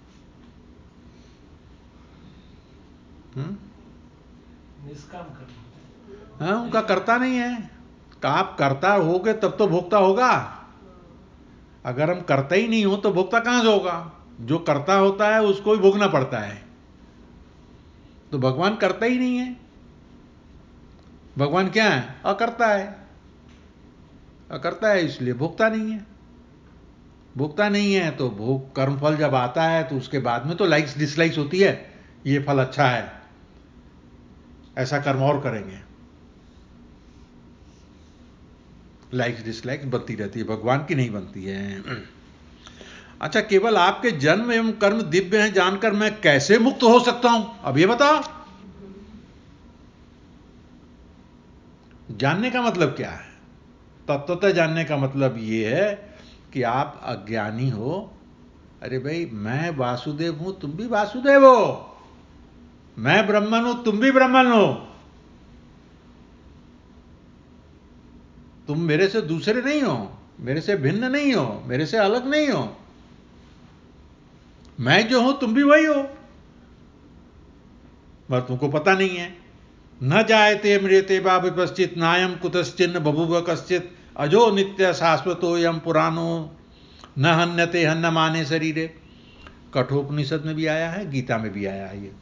निष्काम कर्म। हाँ, उनका करता नहीं है। आप करता होगे तब तो भोक्ता होगा। अगर हम करता ही नहीं हो तो भोक्ता कहां से होगा? जो करता होता है उसको ही भोगना पड़ता है। तो भगवान करता ही नहीं है। भगवान क्या है? अकर्ता है। अकर्ता है इसलिए भोक्ता नहीं है। भोक्ता नहीं है तो भोग कर्म फल जब आता है तो उसके बाद में तो लाइक्स डिसलाइक्स होती है। ये फल अच्छा है, ऐसा कर्म और करेंगे। लाइक्स डिसलाइक्स बनती रहती है, भगवान की नहीं बनती है। अच्छा, केवल आपके जन्म एवं कर्म दिव्य हैं जानकर मैं कैसे मुक्त हो सकता हूं? अब ये बताओ। जानने का मतलब क्या है? तत्वतः जानने का मतलब ये है कि आप अज्ञानी हो। अरे भाई, मैं वासुदेव हूं, तुम भी वासुदेव हो। मैं ब्रह्मन हूं, तुम भी ब्रह्मन हो। तुम मेरे से दूसरे नहीं हो, मेरे से भिन्न नहीं हो, मेरे से अलग नहीं हो। मैं जो हूं तुम भी वही हो, पर तुमको पता नहीं है। न जायते मृते वा विपश्चित नायम कुतश्चिन्न बभूव कश्चित अजो नित्य शाश्वतो यम पुराणो न हन्यते हन्न माने शरीरे। कठोपनिषद में भी आया है, गीता में भी आया है। ये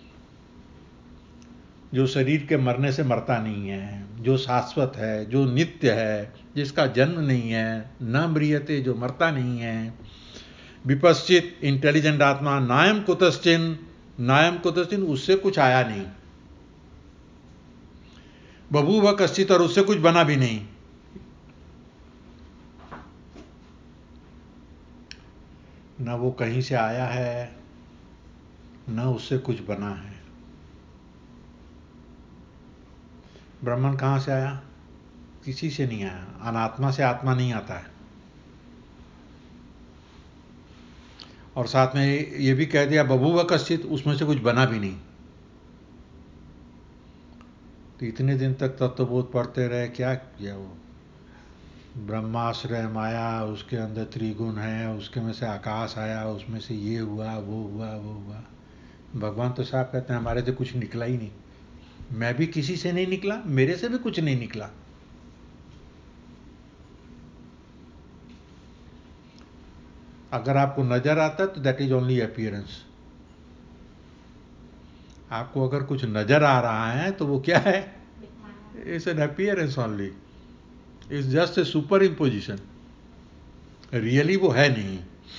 जो शरीर के मरने से मरता नहीं है, जो शाश्वत है, जो नित्य है, जिसका जन्म नहीं है, न म्रियते, जो मरता नहीं है, विपश्चित इंटेलिजेंट आत्मा, नायम कुतश्चिन, नायम कुतश्चिन, उससे कुछ आया नहीं, बभूव कश्चित, और उससे कुछ बना भी नहीं। न वो कहीं से आया है, न उससे कुछ बना है। ब्राह्मण कहां से आया? किसी से नहीं आया। अनात्मा से आत्मा नहीं आता है। और साथ में ये भी कह दिया बभूव कश्चित, उसमें से कुछ बना भी नहीं। तो इतने दिन तक तत्वबोध पढ़ते रहे, क्या किया? वो ब्रह्माश्रय माया, उसके अंदर त्रिगुण है, उसके में से आकाश आया, उसमें से ये हुआ, वो हुआ, वो हुआ। भगवान तो साफ कहते हैं हमारे से कुछ निकला ही नहीं। मैं भी किसी से नहीं निकला, मेरे से भी कुछ नहीं निकला। अगर आपको नजर आता है तो दैट इज ओनली अपीयरेंस। आपको अगर कुछ नजर आ रहा है तो वो क्या है? It's an appearance only, it's just a super imposition. Really वो है नहीं।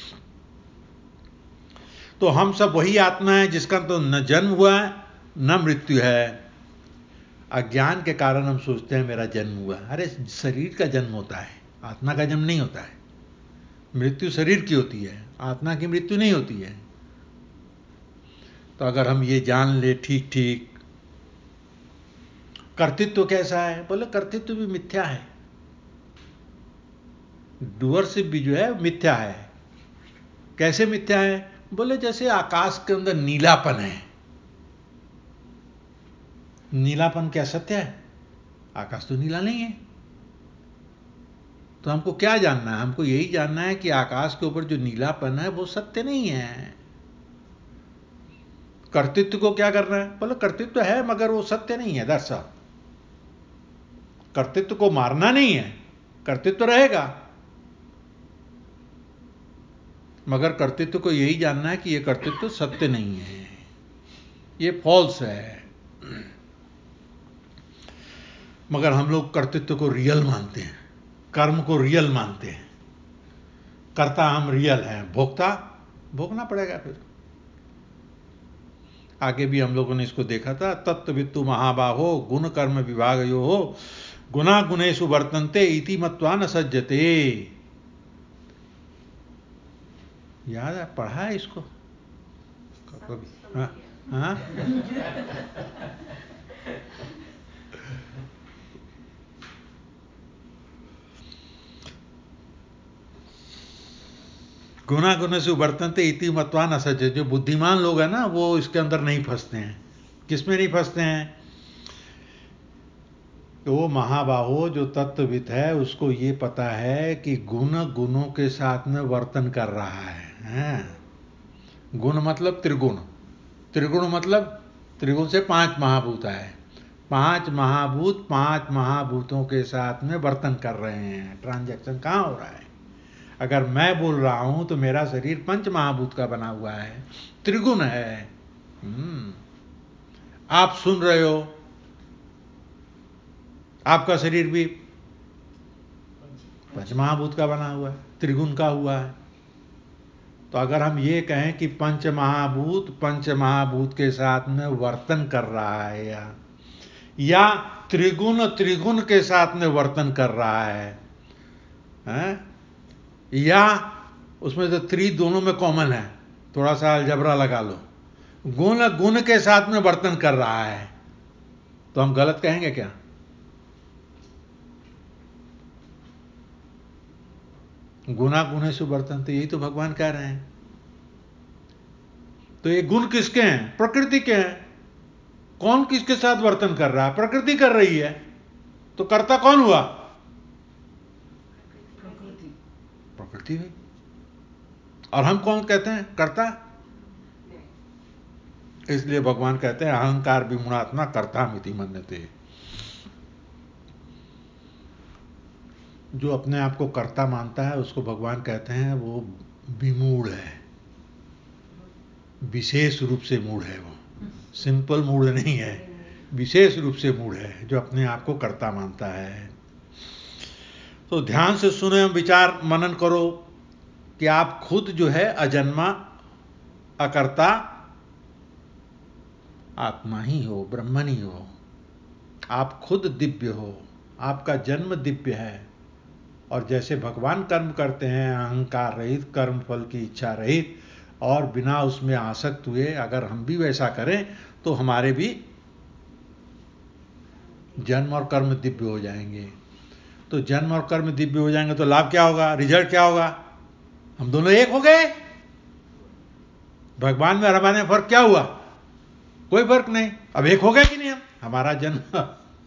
तो हम सब वही आत्मा है जिसका तो न जन्म हुआ है न मृत्यु है। अज्ञान के कारण हम सोचते हैं मेरा जन्म हुआ। अरे शरीर का जन्म होता है, आत्मा का जन्म नहीं होता है। मृत्यु शरीर की होती है, आत्मा की मृत्यु नहीं होती है। तो अगर हम ये जान ले ठीक ठीक, कर्तृत्व कैसा है? बोले कर्तृत्व भी मिथ्या है, डूअरशिप भी जो है मिथ्या है। कैसे मिथ्या है? बोले जैसे आकाश के अंदर नीलापन है। नीलापन क्या सत्य है? आकाश तो नीला नहीं है। तो हमको क्या जानना है? हमको यही जानना है कि आकाश के ऊपर जो नीलापन है वो सत्य नहीं है। कर्तृत्व को क्या करना है? बोले कर्तृत्व है मगर वो सत्य नहीं है। That's all. कर्तृत्व को मारना नहीं है, कर्तृत्व रहेगा, मगर कर्तृत्व को यही जानना है कि ये कर्तृत्व सत्य नहीं है, ये फॉल्स है। मगर हम लोग कर्तृत्व को रियल मानते हैं, कर्म को रियल मानते हैं। कर्ता हम रियल हैं, भोक्ता भोगना पड़ेगा। फिर आगे भी हम लोगों ने इसको देखा था। तत्त्ववित्तु महाबाहो गुण कर्म विभागयो हो गुणा गुणेषु वर्तन्ते इति मत्वा न सज्जते। याद है? पढ़ा है इसको कभी? हाँ हाँ गुना गुणेषु वर्तन्ते इति मत्वा न सज्जते। जो बुद्धिमान लोग हैं ना, वो इसके अंदर नहीं फंसते हैं। किसमें नहीं फंसते हैं? तो वो महाबाहो जो तत्वविद है उसको ये पता है कि गुण गुणों के साथ में वर्तन कर रहा है, हैं? गुण मतलब त्रिगुण, त्रिगुण मतलब त्रिगुण से पांच महाभूत है। पांच महाभूत पांच महाभूतों के साथ में वर्तन कर रहे हैं। ट्रांजैक्शन कहाँ हो रहा है? अगर मैं बोल रहा हूं तो मेरा शरीर पंच महाभूत का बना हुआ है, त्रिगुण है। हम्म आप सुन रहे हो, आपका शरीर भी पंचमहाभूत का बना हुआ है, त्रिगुण का हुआ है। तो अगर हम ये कहें कि पंच महाभूत पंच महाभूत के साथ में वर्तन कर रहा है, या या त्रिगुण त्रिगुण के साथ में वर्तन कर रहा है, हैं? या उसमें तो त्रि दोनों में कॉमन है, थोड़ा सा अलजबरा लगा लो, गुण गुण के साथ में वर्तन कर रहा है, तो हम गलत कहेंगे क्या? गुना गुणेषु वर्तन्ते, यही तो भगवान कह रहे हैं। तो ये गुण किसके हैं? प्रकृति के हैं। कौन किसके साथ वर्तन कर रहा है? प्रकृति कर रही है। तो कर्ता कौन हुआ? प्रकृति प्रकृति हुई। और हम कौन कहते हैं कर्ता? इसलिए भगवान कहते हैं अहंकार विमूढ़ात्मा कर्तामिति मन्यते। जो अपने आप को कर्ता मानता है उसको भगवान कहते हैं वो विमूढ़ है, विशेष रूप से मूढ़ है। वो सिंपल मूढ़ नहीं है, विशेष रूप से मूढ़ है जो अपने आप को कर्ता मानता है। तो ध्यान से सुनो एवं विचार मनन करो कि आप खुद जो है अजन्मा अकर्ता आत्मा ही हो, ब्रह्मन ही हो। आप खुद दिव्य हो, आपका जन्म दिव्य है। और जैसे भगवान कर्म करते हैं अहंकार रहित, कर्म फल की इच्छा रहित और बिना उसमें आसक्त हुए, अगर हम भी वैसा करें तो हमारे भी जन्म और कर्म दिव्य हो जाएंगे। तो जन्म और कर्म दिव्य हो जाएंगे तो लाभ क्या होगा? रिजल्ट क्या होगा? हम दोनों एक हो गए। भगवान में और हमारे में फर्क क्या हुआ? कोई फर्क नहीं। अब एक हो गए कि नहीं? हम हमारा जन्म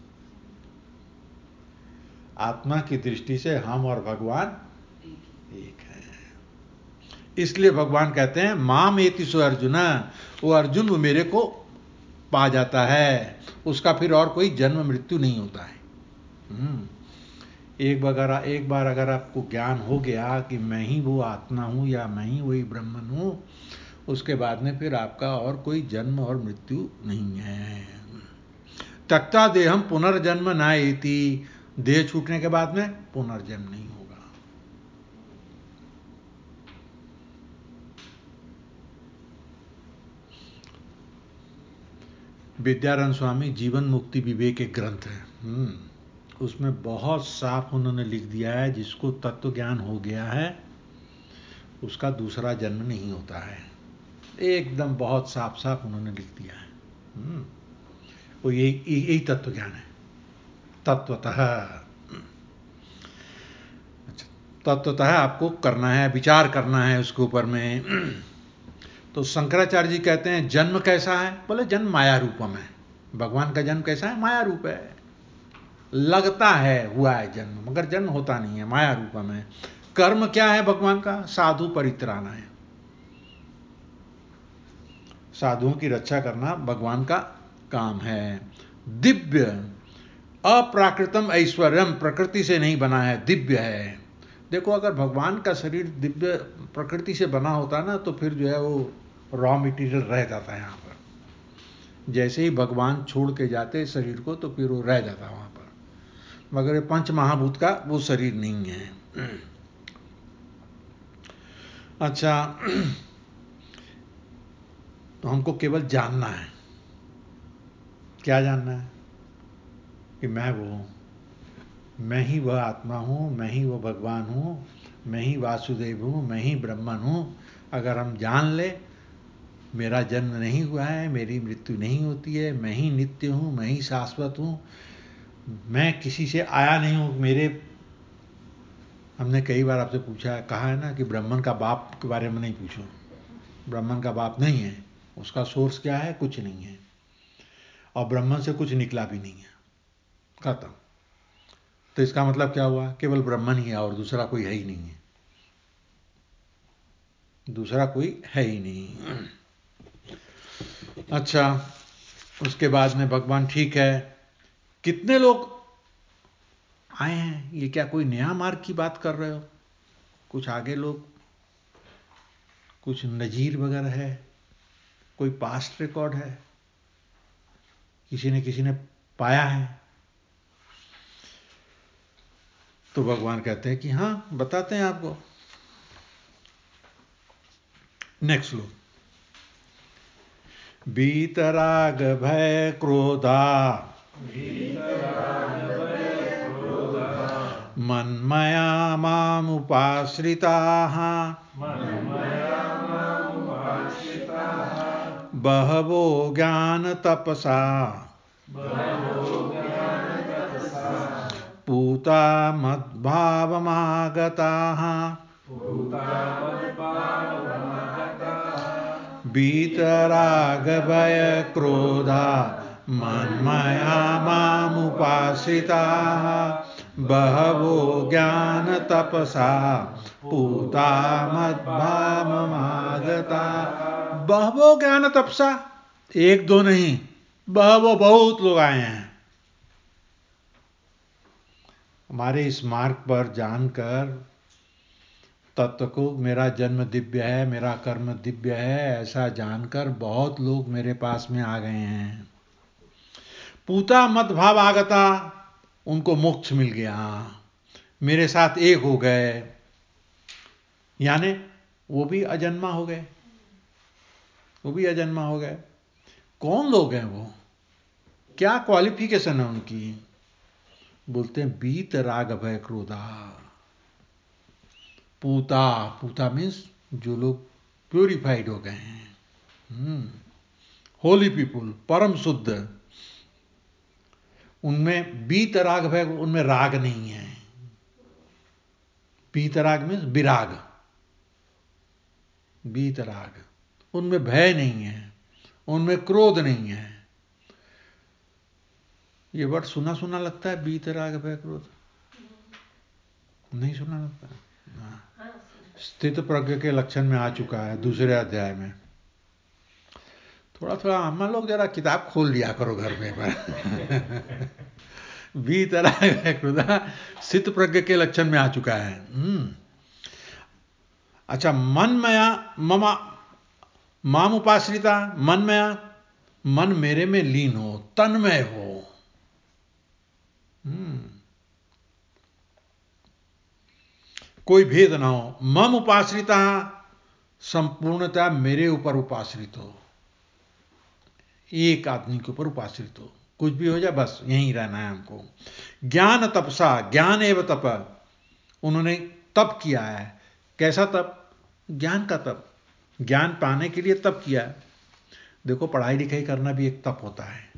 आत्मा की दृष्टि से हम और भगवान एक है। इसलिए भगवान कहते हैं माम एति सो अर्जुन, वो अर्जुन वो मेरे को पा जाता है, उसका फिर और कोई जन्म मृत्यु नहीं होता है। एक बार एक बार अगर आपको ज्ञान हो गया कि मैं ही वो आत्मा हूं या मैं ही वही ब्रह्मन हूं, उसके बाद में फिर आपका और कोई जन्म और मृत्यु नहीं है। त्यक्ता देहम पुनर्जन्म न एति, देह छूटने के बाद में पुनर्जन्म नहीं होगा। विद्यारण्य स्वामी जीवन मुक्ति विवेक एक ग्रंथ है, उसमें बहुत साफ उन्होंने लिख दिया है, जिसको तत्व ज्ञान हो गया है उसका दूसरा जन्म नहीं होता है। एकदम बहुत साफ साफ उन्होंने लिख दिया है। वो यही यही तत्व ज्ञान है तत्वतः। अच्छा, तत्वतः आपको करना है, विचार करना है उसके ऊपर में। तो शंकराचार्य जी कहते हैं जन्म कैसा है? बोले जन्म माया रूपम है। भगवान का जन्म कैसा है? माया रूप है। लगता है हुआ है जन्म, मगर जन्म होता नहीं है, माया रूपम है। कर्म क्या है भगवान का? साधु परित्राण है। साधुओं की रक्षा करना भगवान का काम है। दिव्य अप्राकृतम ऐश्वर्यम, प्रकृति से नहीं बना है, दिव्य है। देखो अगर भगवान का शरीर दिव्य प्रकृति से बना होता ना तो फिर जो है वो रॉ मटेरियल रह जाता है यहाँ पर। जैसे ही भगवान छोड़ के जाते शरीर को तो फिर वो रह जाता वहाँ पर, मगर ये पंच महाभूत का वो शरीर नहीं है। अच्छा, तो हमको केवल जानना है। क्या जानना है? कि मैं वो हूँ, मैं ही वह आत्मा हूँ, मैं ही वो भगवान हूँ, मैं ही वासुदेव हूँ, मैं ही ब्रह्मन हूँ। अगर हम जान ले मेरा जन्म नहीं हुआ है, मेरी मृत्यु नहीं होती है, मैं ही नित्य हूँ, मैं ही शाश्वत हूँ, मैं किसी से आया नहीं हूँ। मेरे हमने कई बार आपसे पूछा है, कहा है ना कि ब्राह्मण का बाप के बारे में नहीं पूछो। ब्राह्मण का बाप नहीं है, उसका सोर्स क्या है? कुछ नहीं है, और ब्राह्मण से कुछ निकला भी नहीं है, खत्म। तो इसका मतलब क्या हुआ? केवल ब्राह्मण ही है और दूसरा कोई है ही नहीं है, दूसरा कोई है ही नहीं। अच्छा, उसके बाद में भगवान ठीक है, कितने लोग आए हैं? ये क्या कोई नया मार्ग की बात कर रहे हो? कुछ आगे लोग, कुछ नजीर वगैरह है, कोई पास्ट रिकॉर्ड है, किसी ने किसी ने पाया है? तो भगवान कहते हैं कि हाँ बताते हैं आपको। नेक्स्ट लो। बीतराग भय क्रोधा मन्मया मामुपाश्रिताः बहवो ज्ञान तपसा पूता मद्भावमागताः बीतराग भय क्रोधा मन्मया मामुपाश्रिताः बहवो ज्ञान तपसा पूता मद्भावमागता। बहवो ज्ञान तपसा, एक दो नहीं, बहवो बहुत लोग आए हैं। हमारे इस मार्ग पर जानकर तत्व को, मेरा जन्म दिव्य है, मेरा कर्म दिव्य है, ऐसा जानकर बहुत लोग मेरे पास में आ गए हैं। पूता मत भाव आगता, उनको मोक्ष मिल गया, मेरे साथ एक हो गए, यानी वो भी अजन्मा हो गए, वो भी अजन्मा हो गए। कौन लोग हैं वो? क्या क्वालिफिकेशन है उनकी? बोलते हैं बीत राग भय क्रोधा। पूता, पूता मीन्स जो लोग प्योरीफाइड हो गए हैं, होली पीपुल, परम शुद्ध, उनमें बीत राग भय, उनमें राग नहीं है। बीत राग मीन्स विराग, बीत राग, उनमें भय नहीं है, उनमें क्रोध नहीं है। ये वर्ड सुना सुना लगता है, बीत राग भय क्रोध, नहीं सुना लगता। स्थित प्रज्ञ के लक्षण में आ चुका है दूसरे अध्याय में। थोड़ा थोड़ा हम लोग जरा किताब खोल लिया करो घर में पर। बीत राग भय क्रोध स्थित प्रज्ञ के लक्षण में आ चुका है। अच्छा, मनमया ममा माम उपाश्रिता, मनमया, मन मेरे में लीन हो, तन्मय हो। हम्म कोई भेद ना हो। मम उपाश्रिता, संपूर्णता मेरे ऊपर उपाश्रित हो, एक आदमी के ऊपर उपाश्रित हो, कुछ भी हो जाए बस यहीं रहना है हमको। ज्ञान तपसा, ज्ञान एवं तप, उन्होंने तप किया है। कैसा तप? ज्ञान का तप, ज्ञान पाने के लिए तप किया। देखो पढ़ाई लिखाई करना भी एक तप होता है।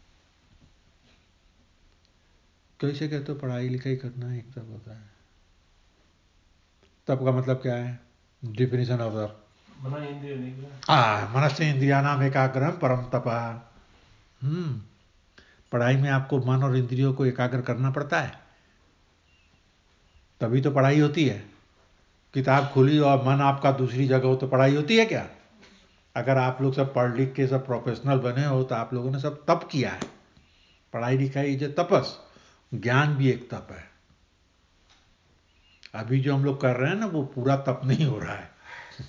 कैसे कहते हो पढ़ाई लिखाई करना एक तप होता है? तप का मतलब क्या है? डिफिनेशन ऑफ तप, मन इंद्रिय निग्रह। हाँ, मनस इंद्रियाणाम एकाग्रम परम तपः। हम्म पढ़ाई में आपको मन और इंद्रियों को एकाग्र करना पड़ता है, तभी तो पढ़ाई होती है। किताब खुली और मन आपका दूसरी जगह हो तो पढ़ाई होती है क्या? अगर आप लोग सब पढ़ लिख के सब प्रोफेशनल बने हो तो आप लोगों ने सब तप किया है। पढ़ाई लिखाई जो तपस, ज्ञान भी एक तप है। अभी जो हम लोग कर रहे हैं ना वो पूरा तप नहीं हो रहा है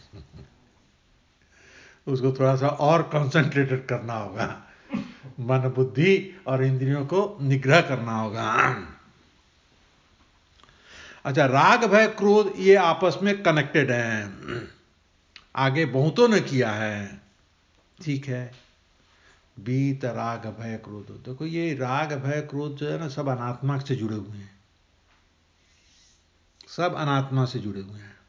उसको थोड़ा सा और कंसंट्रेटेड करना होगा, मन बुद्धि और इंद्रियों को निग्रह करना होगा। अच्छा, राग भय क्रोध ये आपस में कनेक्टेड हैं, आगे बहुतों ने किया है, ठीक है। बीत राग भय क्रोध, देखो ये राग भय क्रोध जो है ना सब अनात्मा से जुड़े हुए हैं, सब अनात्मा से जुड़े हुए हैं।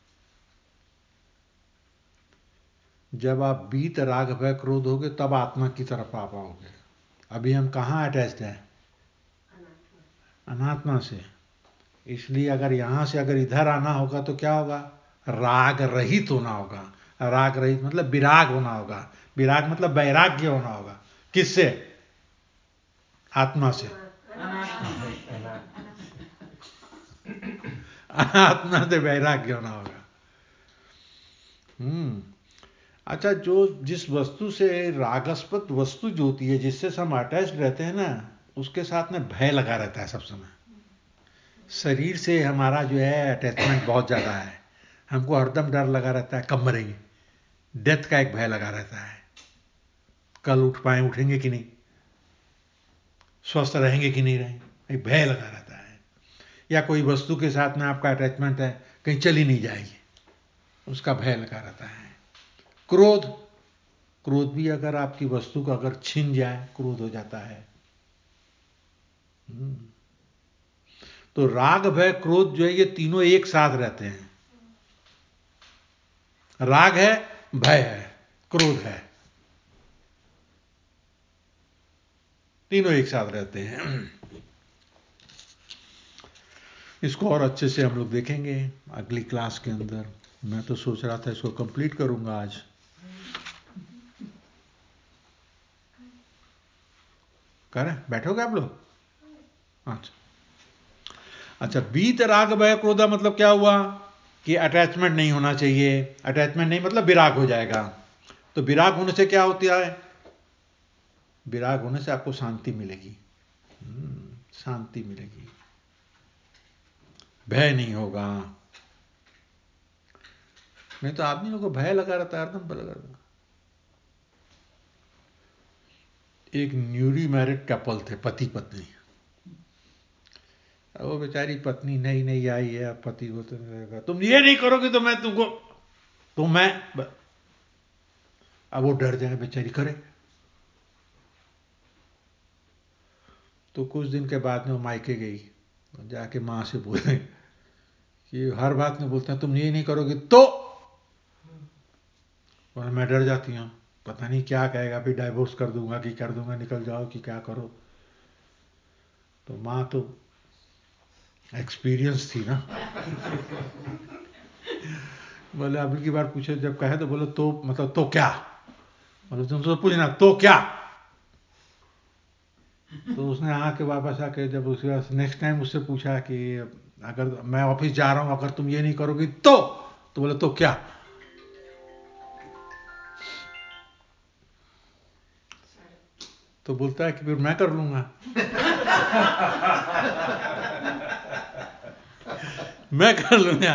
जब आप बीत राग भय क्रोध होगे तब आत्मा की तरफ आ पाओगे। अभी हम कहाँ अटैच्ड हैं? अनात्मा से। इसलिए अगर यहां से अगर इधर आना होगा तो क्या होगा? राग रहित होना होगा। राग रहित मतलब विराग होना होगा। विराग मतलब वैराग्य होना होगा। किससे? आत्मा से। आत्मा से वैराग्य होना होगा। हम्म अच्छा, जो जिस वस्तु से रागस्पद वस्तु जो होती है, जिससे हम अटैच रहते हैं ना, उसके साथ में भय लगा रहता है सब समय। शरीर से हमारा जो है अटैचमेंट बहुत ज़्यादा है, हमको हरदम डर लगा रहता है कब मरेंगे, डेथ का एक भय लगा रहता है, कल उठ पाए उठेंगे कि नहीं, स्वस्थ रहेंगे कि नहीं रहेंगे, एक भय लगा रहता है। या कोई वस्तु के साथ में आपका अटैचमेंट है, कहीं चली नहीं जाएगी, उसका भय लगा रहता है। क्रोध, क्रोध भी अगर आपकी वस्तु को अगर छीन जाए क्रोध हो जाता है। तो राग भय क्रोध जो है ये तीनों एक साथ रहते हैं। राग है, भय है, क्रोध है, तीनों एक साथ रहते हैं। इसको और अच्छे से हम लोग देखेंगे अगली क्लास के अंदर। मैं तो सोच रहा था इसको कंप्लीट करूंगा आज। करें, बैठोगे आप लोग? अच्छा अच्छा, बीत राग भय क्रोधा मतलब क्या हुआ कि अटैचमेंट नहीं होना चाहिए। अटैचमेंट नहीं मतलब विराग हो जाएगा। तो विराग होने से क्या होता है? विराग होने से आपको शांति मिलेगी, शांति मिलेगी, भय नहीं होगा। नहीं तो आदमी को भय लगा रहता है, हरदम लगा रहता। एक न्यूली मैरिड कपल थे, पति पत्नी। वो बेचारी पत्नी नई नई आई है, पति को तो रहेगा तुम ये नहीं करोगे तो मैं तुमको तो मैं अब वो डर जाए बेचारी, करे। तो कुछ दिन के बाद में वो मायके गई, जाके माँ से बोले कि हर बात में बोलते हैं तुम ये नहीं करोगे तो, और मैं डर जाती हूँ, पता नहीं क्या कहेगा, फिर डाइवोर्स कर दूंगा कि कर दूंगा, निकल जाओ कि क्या करो। तो माँ तो एक्सपीरियंस थी ना बोले अभी की बार पूछे जब कहे तो बोलो तो मतलब तो क्या, मतलब तुम तो पूछना तो क्या। तो उसने आके वापस आके जब उसके बाद नेक्स्ट टाइम उससे पूछा कि अगर मैं ऑफिस जा रहा हूं अगर तुम ये नहीं करोगी तो तो बोले तो क्या। तो बोलता है कि फिर मैं कर लूंगा मैं कर लूंगा।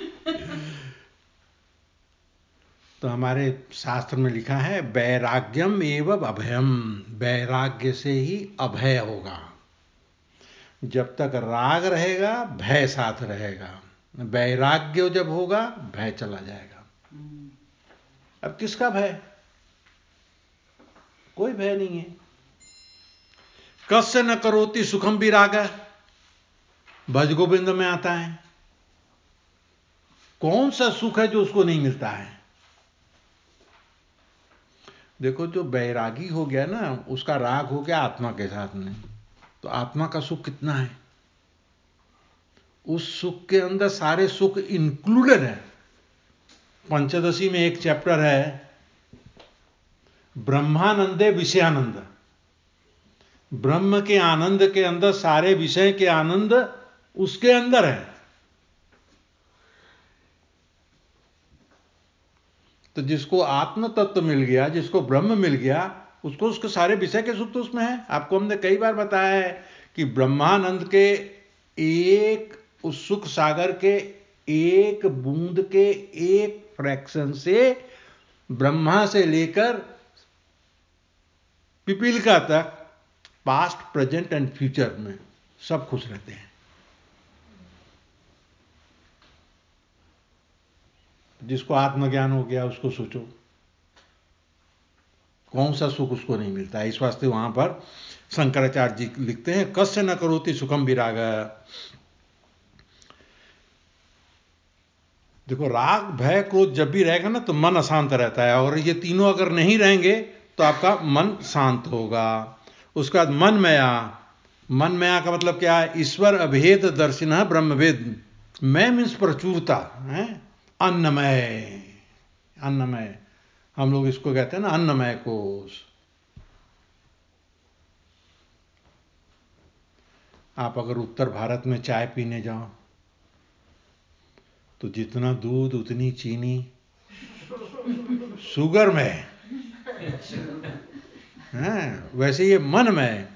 तो हमारे शास्त्र में लिखा है वैराग्यम एवं अभयम, वैराग्य से ही अभय होगा। जब तक राग रहेगा भय साथ रहेगा, वैराग्य जब होगा भय चला जाएगा। अब किसका भय? कोई भय नहीं है। कस्य न करोति सुखम विराग, भज गोविंद में आता है। कौन सा सुख है जो उसको नहीं मिलता है? देखो, जो बैरागी हो गया ना, उसका राग हो गया आत्मा के साथ में, तो आत्मा का सुख कितना है? उस सुख के अंदर सारे सुख इंक्लूडेड है। पंचदशी में एक चैप्टर है ब्रह्मानंदे विषयानंद। ब्रह्म के आनंद के अंदर सारे विषय के आनंद उसके अंदर है। तो जिसको आत्म तत्व मिल गया, जिसको ब्रह्म मिल गया, उसको उसके सारे विषय के सुख तो उसमें है। आपको हमने कई बार बताया है कि ब्रह्मानंद के एक, उस सुख सागर के एक बूंद के एक फ्रैक्शन से ब्रह्मा से लेकर पिपीलिका तक, पास्ट, प्रेजेंट एंड फ्यूचर में सब खुश रहते हैं। जिसको आत्मज्ञान हो गया उसको सोचो कौन सा सुख उसको नहीं मिलता है। इस वास्ते वहां पर शंकराचार्य जी लिखते हैं, कस्य न करोति सुखम विराग। देखो, राग, भय, क्रोध जब भी रहेगा ना तो मन अशांत रहता है, और ये तीनों अगर नहीं रहेंगे तो आपका मन शांत होगा। उसके बाद मन मया। मन मया का मतलब क्या है? ईश्वर अभेद दर्शिन ब्रह्मवेद। मैं मीन्स प्रचुरता है, अन्नमय। अन्नमय हम लोग इसको कहते हैं ना, अन्नमय कोश। आप अगर उत्तर भारत में चाय पीने जाओ तो जितना दूध उतनी चीनी, शुगर में है, वैसे ये मन में।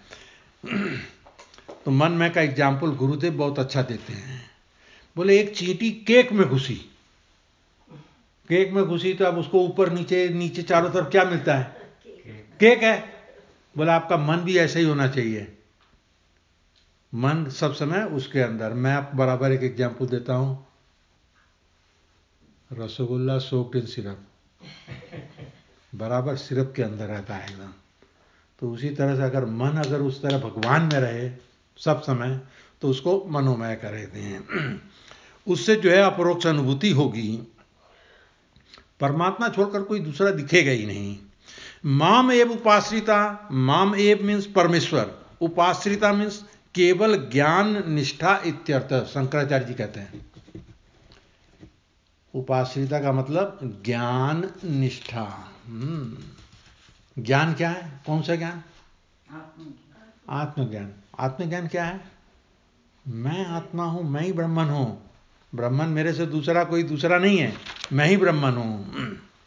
तो मन में का एग्जाम्पल गुरुदेव बहुत अच्छा देते हैं। बोले एक चींटी केक में घुसी, केक में घुसी तो अब उसको ऊपर नीचे नीचे चारों तरफ क्या मिलता है? केक है। बोला आपका मन भी ऐसा ही होना चाहिए, मन सब समय उसके अंदर। मैं आप बराबर एक एग्जाम्पल देता हूं, रसगुल्ला सोक्ड इन सिरप, बराबर सिरप के अंदर रहता है एकदम। तो उसी तरह से अगर मन अगर उस तरह भगवान में रहे सब समय, तो उसको मनोमय कर देते हैं। उससे जो है अपरोक्ष अनुभूति होगी, परमात्मा छोड़कर कोई दूसरा दिखेगा ही नहीं। माम एव उपाश्रिता। माम एव मीन्स परमेश्वर, उपाश्रिता मीन्स केवल ज्ञान निष्ठा इत्यर्थ। शंकराचार्य जी कहते हैं उपाश्रिता का मतलब ज्ञान निष्ठा। ज्ञान क्या है? कौन सा ज्ञान? आत्मज्ञान। आत्मज्ञान क्या है? मैं आत्मा हूं, मैं ही ब्रह्मन हूं। ब्रह्मन मेरे से दूसरा कोई दूसरा नहीं है, मैं ही ब्रह्मन हूं।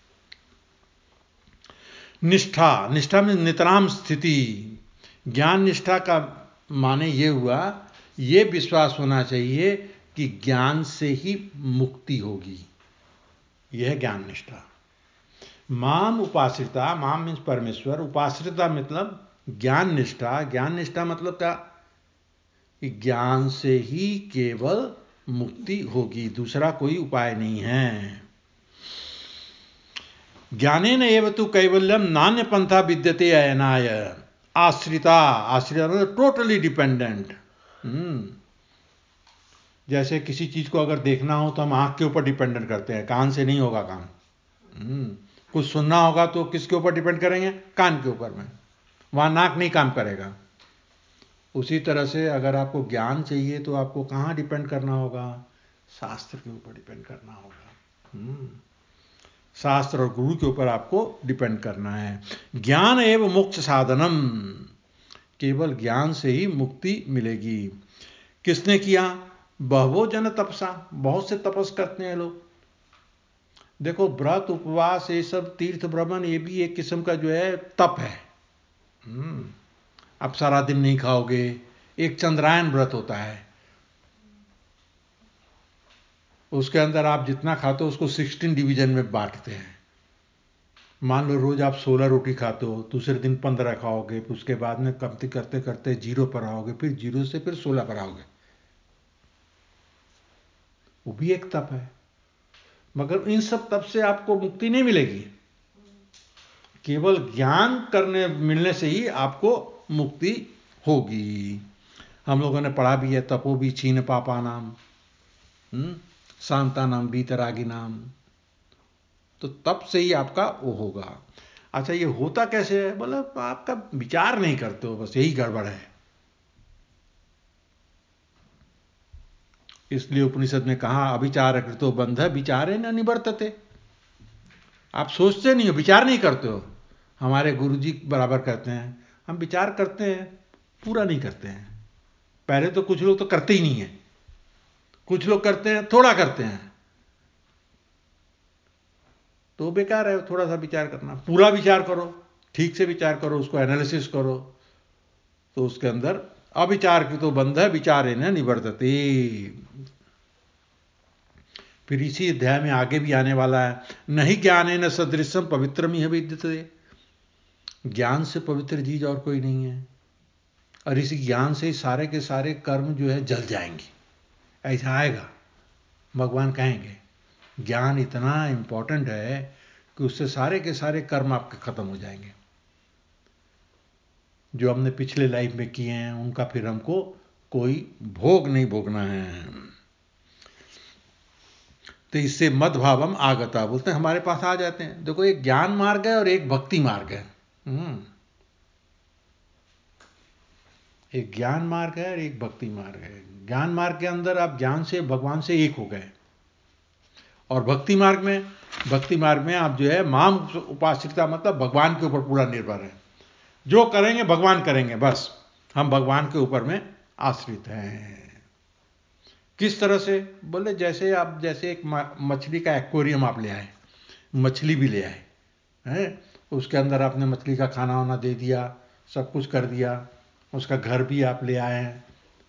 निष्ठा, निष्ठा में नितराम स्थिति। ज्ञान निष्ठा का माने ये हुआ, ये विश्वास होना चाहिए कि ज्ञान से ही मुक्ति होगी। यह है ज्ञान निष्ठा। माम उपाश्रिता, माम मीन्स परमेश्वर, उपाश्रिता मतलब ज्ञान निष्ठा। ज्ञान निष्ठा मतलब क्या? कि ज्ञान से ही केवल मुक्ति होगी, दूसरा कोई उपाय नहीं है। ज्ञानेन एव तु कैवल्यम नान्य पंथा विद्यते अयनाय। आश्रिता, आश्रिता मतलब टोटली डिपेंडेंट। जैसे किसी चीज को अगर देखना हो तो हम आंख के ऊपर डिपेंडेंट करते हैं, कान से नहीं होगा काम। कुछ सुनना होगा तो किसके ऊपर डिपेंड करेंगे? कान के ऊपर में, वहां नाक नहीं काम करेगा। उसी तरह से अगर आपको ज्ञान चाहिए तो आपको कहां डिपेंड करना होगा? शास्त्र के ऊपर डिपेंड करना होगा। शास्त्र और गुरु के ऊपर आपको डिपेंड करना है। ज्ञान एवं मोक्ष साधनम, केवल ज्ञान से ही मुक्ति मिलेगी। किसने किया? बहवो जन तपसा, बहुत से तपस करते हैं लोग। देखो, व्रत उपवास ये सब तीर्थ भ्रमण ये भी एक किस्म का जो है तप है। अब सारा दिन नहीं खाओगे, एक चंद्रायन व्रत होता है, उसके अंदर आप जितना खाते हो उसको सिक्सटीन डिवीजन में बांटते हैं। मान लो रोज आप सोलह रोटी खाते हो, दूसरे दिन पंद्रह खाओगे, फिर उसके बाद में कमती करते करते जीरो पर आओगे, फिर जीरो से फिर सोलह पर आओगे। वो भी एक तप है, मगर इन सब तप से आपको मुक्ति नहीं मिलेगी। केवल ज्ञान करने मिलने से ही आपको मुक्ति होगी। हम लोगों ने पढ़ा भी है, तपो भी छीन पापा नाम। शांता नाम बीतरागी नाम, तो तब से ही आपका वो होगा। अच्छा ये होता कैसे है? बोला आपका विचार नहीं करते हो, बस यही गड़बड़ है। इसलिए उपनिषद ने कहा अविचार कृतो बंध विचारे न निवर्तते। आप सोचते नहीं हो, विचार नहीं करते हो। हमारे गुरुजी बराबर करते हैं, हम विचार करते हैं, पूरा नहीं करते हैं। पहले तो कुछ लोग तो करते ही नहीं है, कुछ लोग करते हैं, थोड़ा करते हैं, तो बेकार है। थोड़ा सा विचार करना, पूरा विचार करो, ठीक से विचार करो, उसको एनालिसिस करो, तो उसके अंदर अविचार कृतो बंध विचारे न निवर्तते। फिर इसी अध्याय में आगे भी आने वाला है, नहीं ज्ञानेन सदृशम पवित्रमिह विद्यते। ज्ञान से पवित्र चीज और कोई नहीं है, और इसी ज्ञान से सारे के सारे कर्म जो है जल जाएंगे, ऐसा आएगा। भगवान कहेंगे ज्ञान इतना इंपॉर्टेंट है कि उससे सारे के सारे कर्म आपके खत्म हो जाएंगे, जो हमने पिछले लाइफ में किए हैं उनका फिर हमको कोई भोग नहीं भोगना है। तो इससे मद भावम आगता, बोलते हैं हमारे पास आ जाते हैं। देखो एक ज्ञान मार्ग है और एक भक्ति मार्ग है। एक ज्ञान मार्ग है और एक भक्ति मार्ग है। ज्ञान मार्ग के अंदर आप ज्ञान से भगवान से एक हो गए, और भक्ति मार्ग में भक्ति मार्ग में आप जो है माम उपाश्रिता, मतलब भगवान के ऊपर पूरा निर्भर है। जो करेंगे भगवान करेंगे, बस हम भगवान के ऊपर में आश्रित हैं। किस तरह से? बोले जैसे आप जैसे एक मछली का एक्वेरियम आप ले आए, मछली भी ले आए हैं, उसके अंदर आपने मछली का खाना वाना दे दिया, सब कुछ कर दिया, उसका घर भी आप ले आए हैं।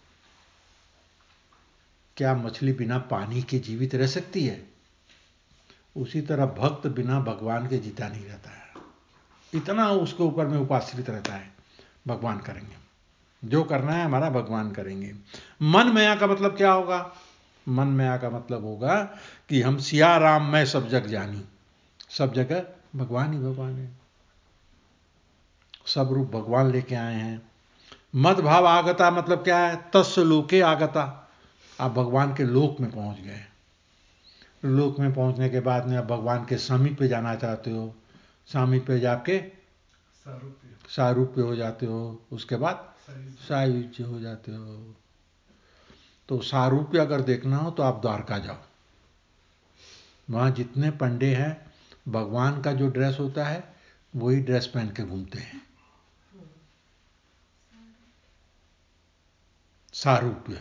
क्या मछली बिना पानी के जीवित रह सकती है? उसी तरह भक्त बिना भगवान के जीता नहीं रहता है। इतना उसके ऊपर में उपाश्रित रहता है। भगवान करेंगे, जो करना है हमारा भगवान करेंगे। मन मया का मतलब क्या होगा? मन मया का मतलब होगा कि हम सिया राम मैं सब जग जानी, सब जगह भगवान ही भगवान है, सब रूप भगवान लेके आए हैं। मद भाव आगता मतलब क्या है? तस्य लोके आगता, आप भगवान के लोक में पहुंच गए। लोक में पहुंचने के बाद में आप भगवान के समीप पे जाना चाहते हो, समीप पे जाके सारूप्य हो जाते हो, उसके बाद सायुज्य हो जाते हो। तो सारूप्य अगर देखना हो तो आप द्वारका जाओ, वहां जितने पंडे हैं भगवान का जो ड्रेस होता है वही ड्रेस पहन के घूमते हैं, सारूप्य।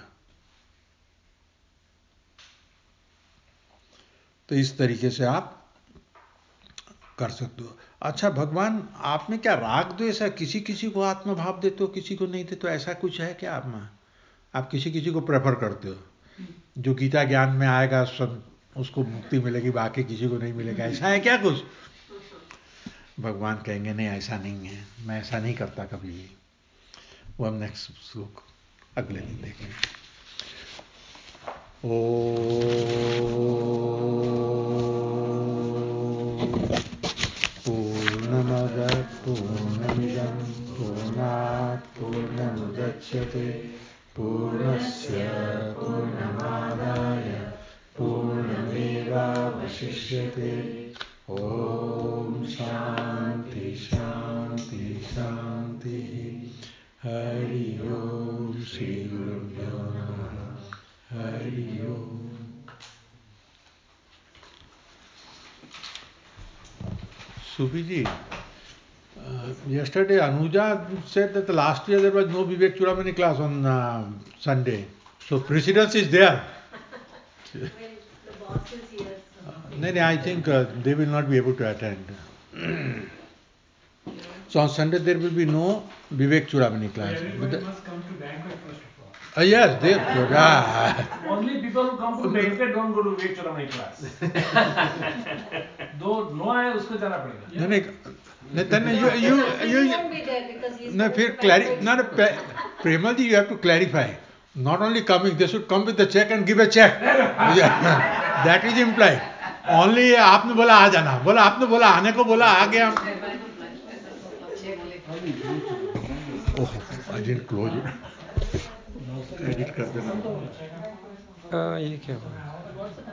तो इस तरीके से आप कर सकते हो। अच्छा भगवान आप में क्या राग द्वेष है? किसी किसी को आत्मभाव देते हो, किसी को नहीं देते हो, ऐसा कुछ है क्या आप में? आप किसी किसी को प्रेफर करते हो, जो गीता ज्ञान में आएगा सब उसको मुक्ति मिलेगी, बाकी किसी को नहीं मिलेगा, ऐसा है क्या कुछ? भगवान कहेंगे नहीं ऐसा नहीं है, मैं ऐसा नहीं करता कभी भी। वो हम नेक्स्ट श्लोक अगले दिन देखेंगे। ओ पूर्णमदः पूर्णमिदं पूर्णात् पूर्णमुदच्यते पूर्णस्य पूर्णमादाय पूर्णमेवावशिष्यते। ओम शांति शांति शांति। हरि ओम। श्री गुरुभ्यो नमः। हरि ओम। Subi ji, uh, yesterday Anuja said that the last year there was no Vivek Chudamani class on uh, Sunday. So precedence is there. Well, the boss is here. So Uh, no, no, I think uh, they will not be able to attend. So on Sunday there will be no Vivek Chudamani class. Everybody the, must come to banquet first of all. uh, yes, they ah. Only people who come to banquet don't go to Vivek Chudamani class. Though no है उसको जाना पड़ेगा. No, no, no, then you you you. he won't be there because he's No, coming फिर to clari banquet. no, no, Premal ji, you have to clarify. Not only coming, they should come with the check and give a check. That is implied. Only आपने बोला आ जाना, बोला आपने बोला आने को बोला आ गया. Oh, I didn't close it. Edit कर देना. ये क्या हुआ?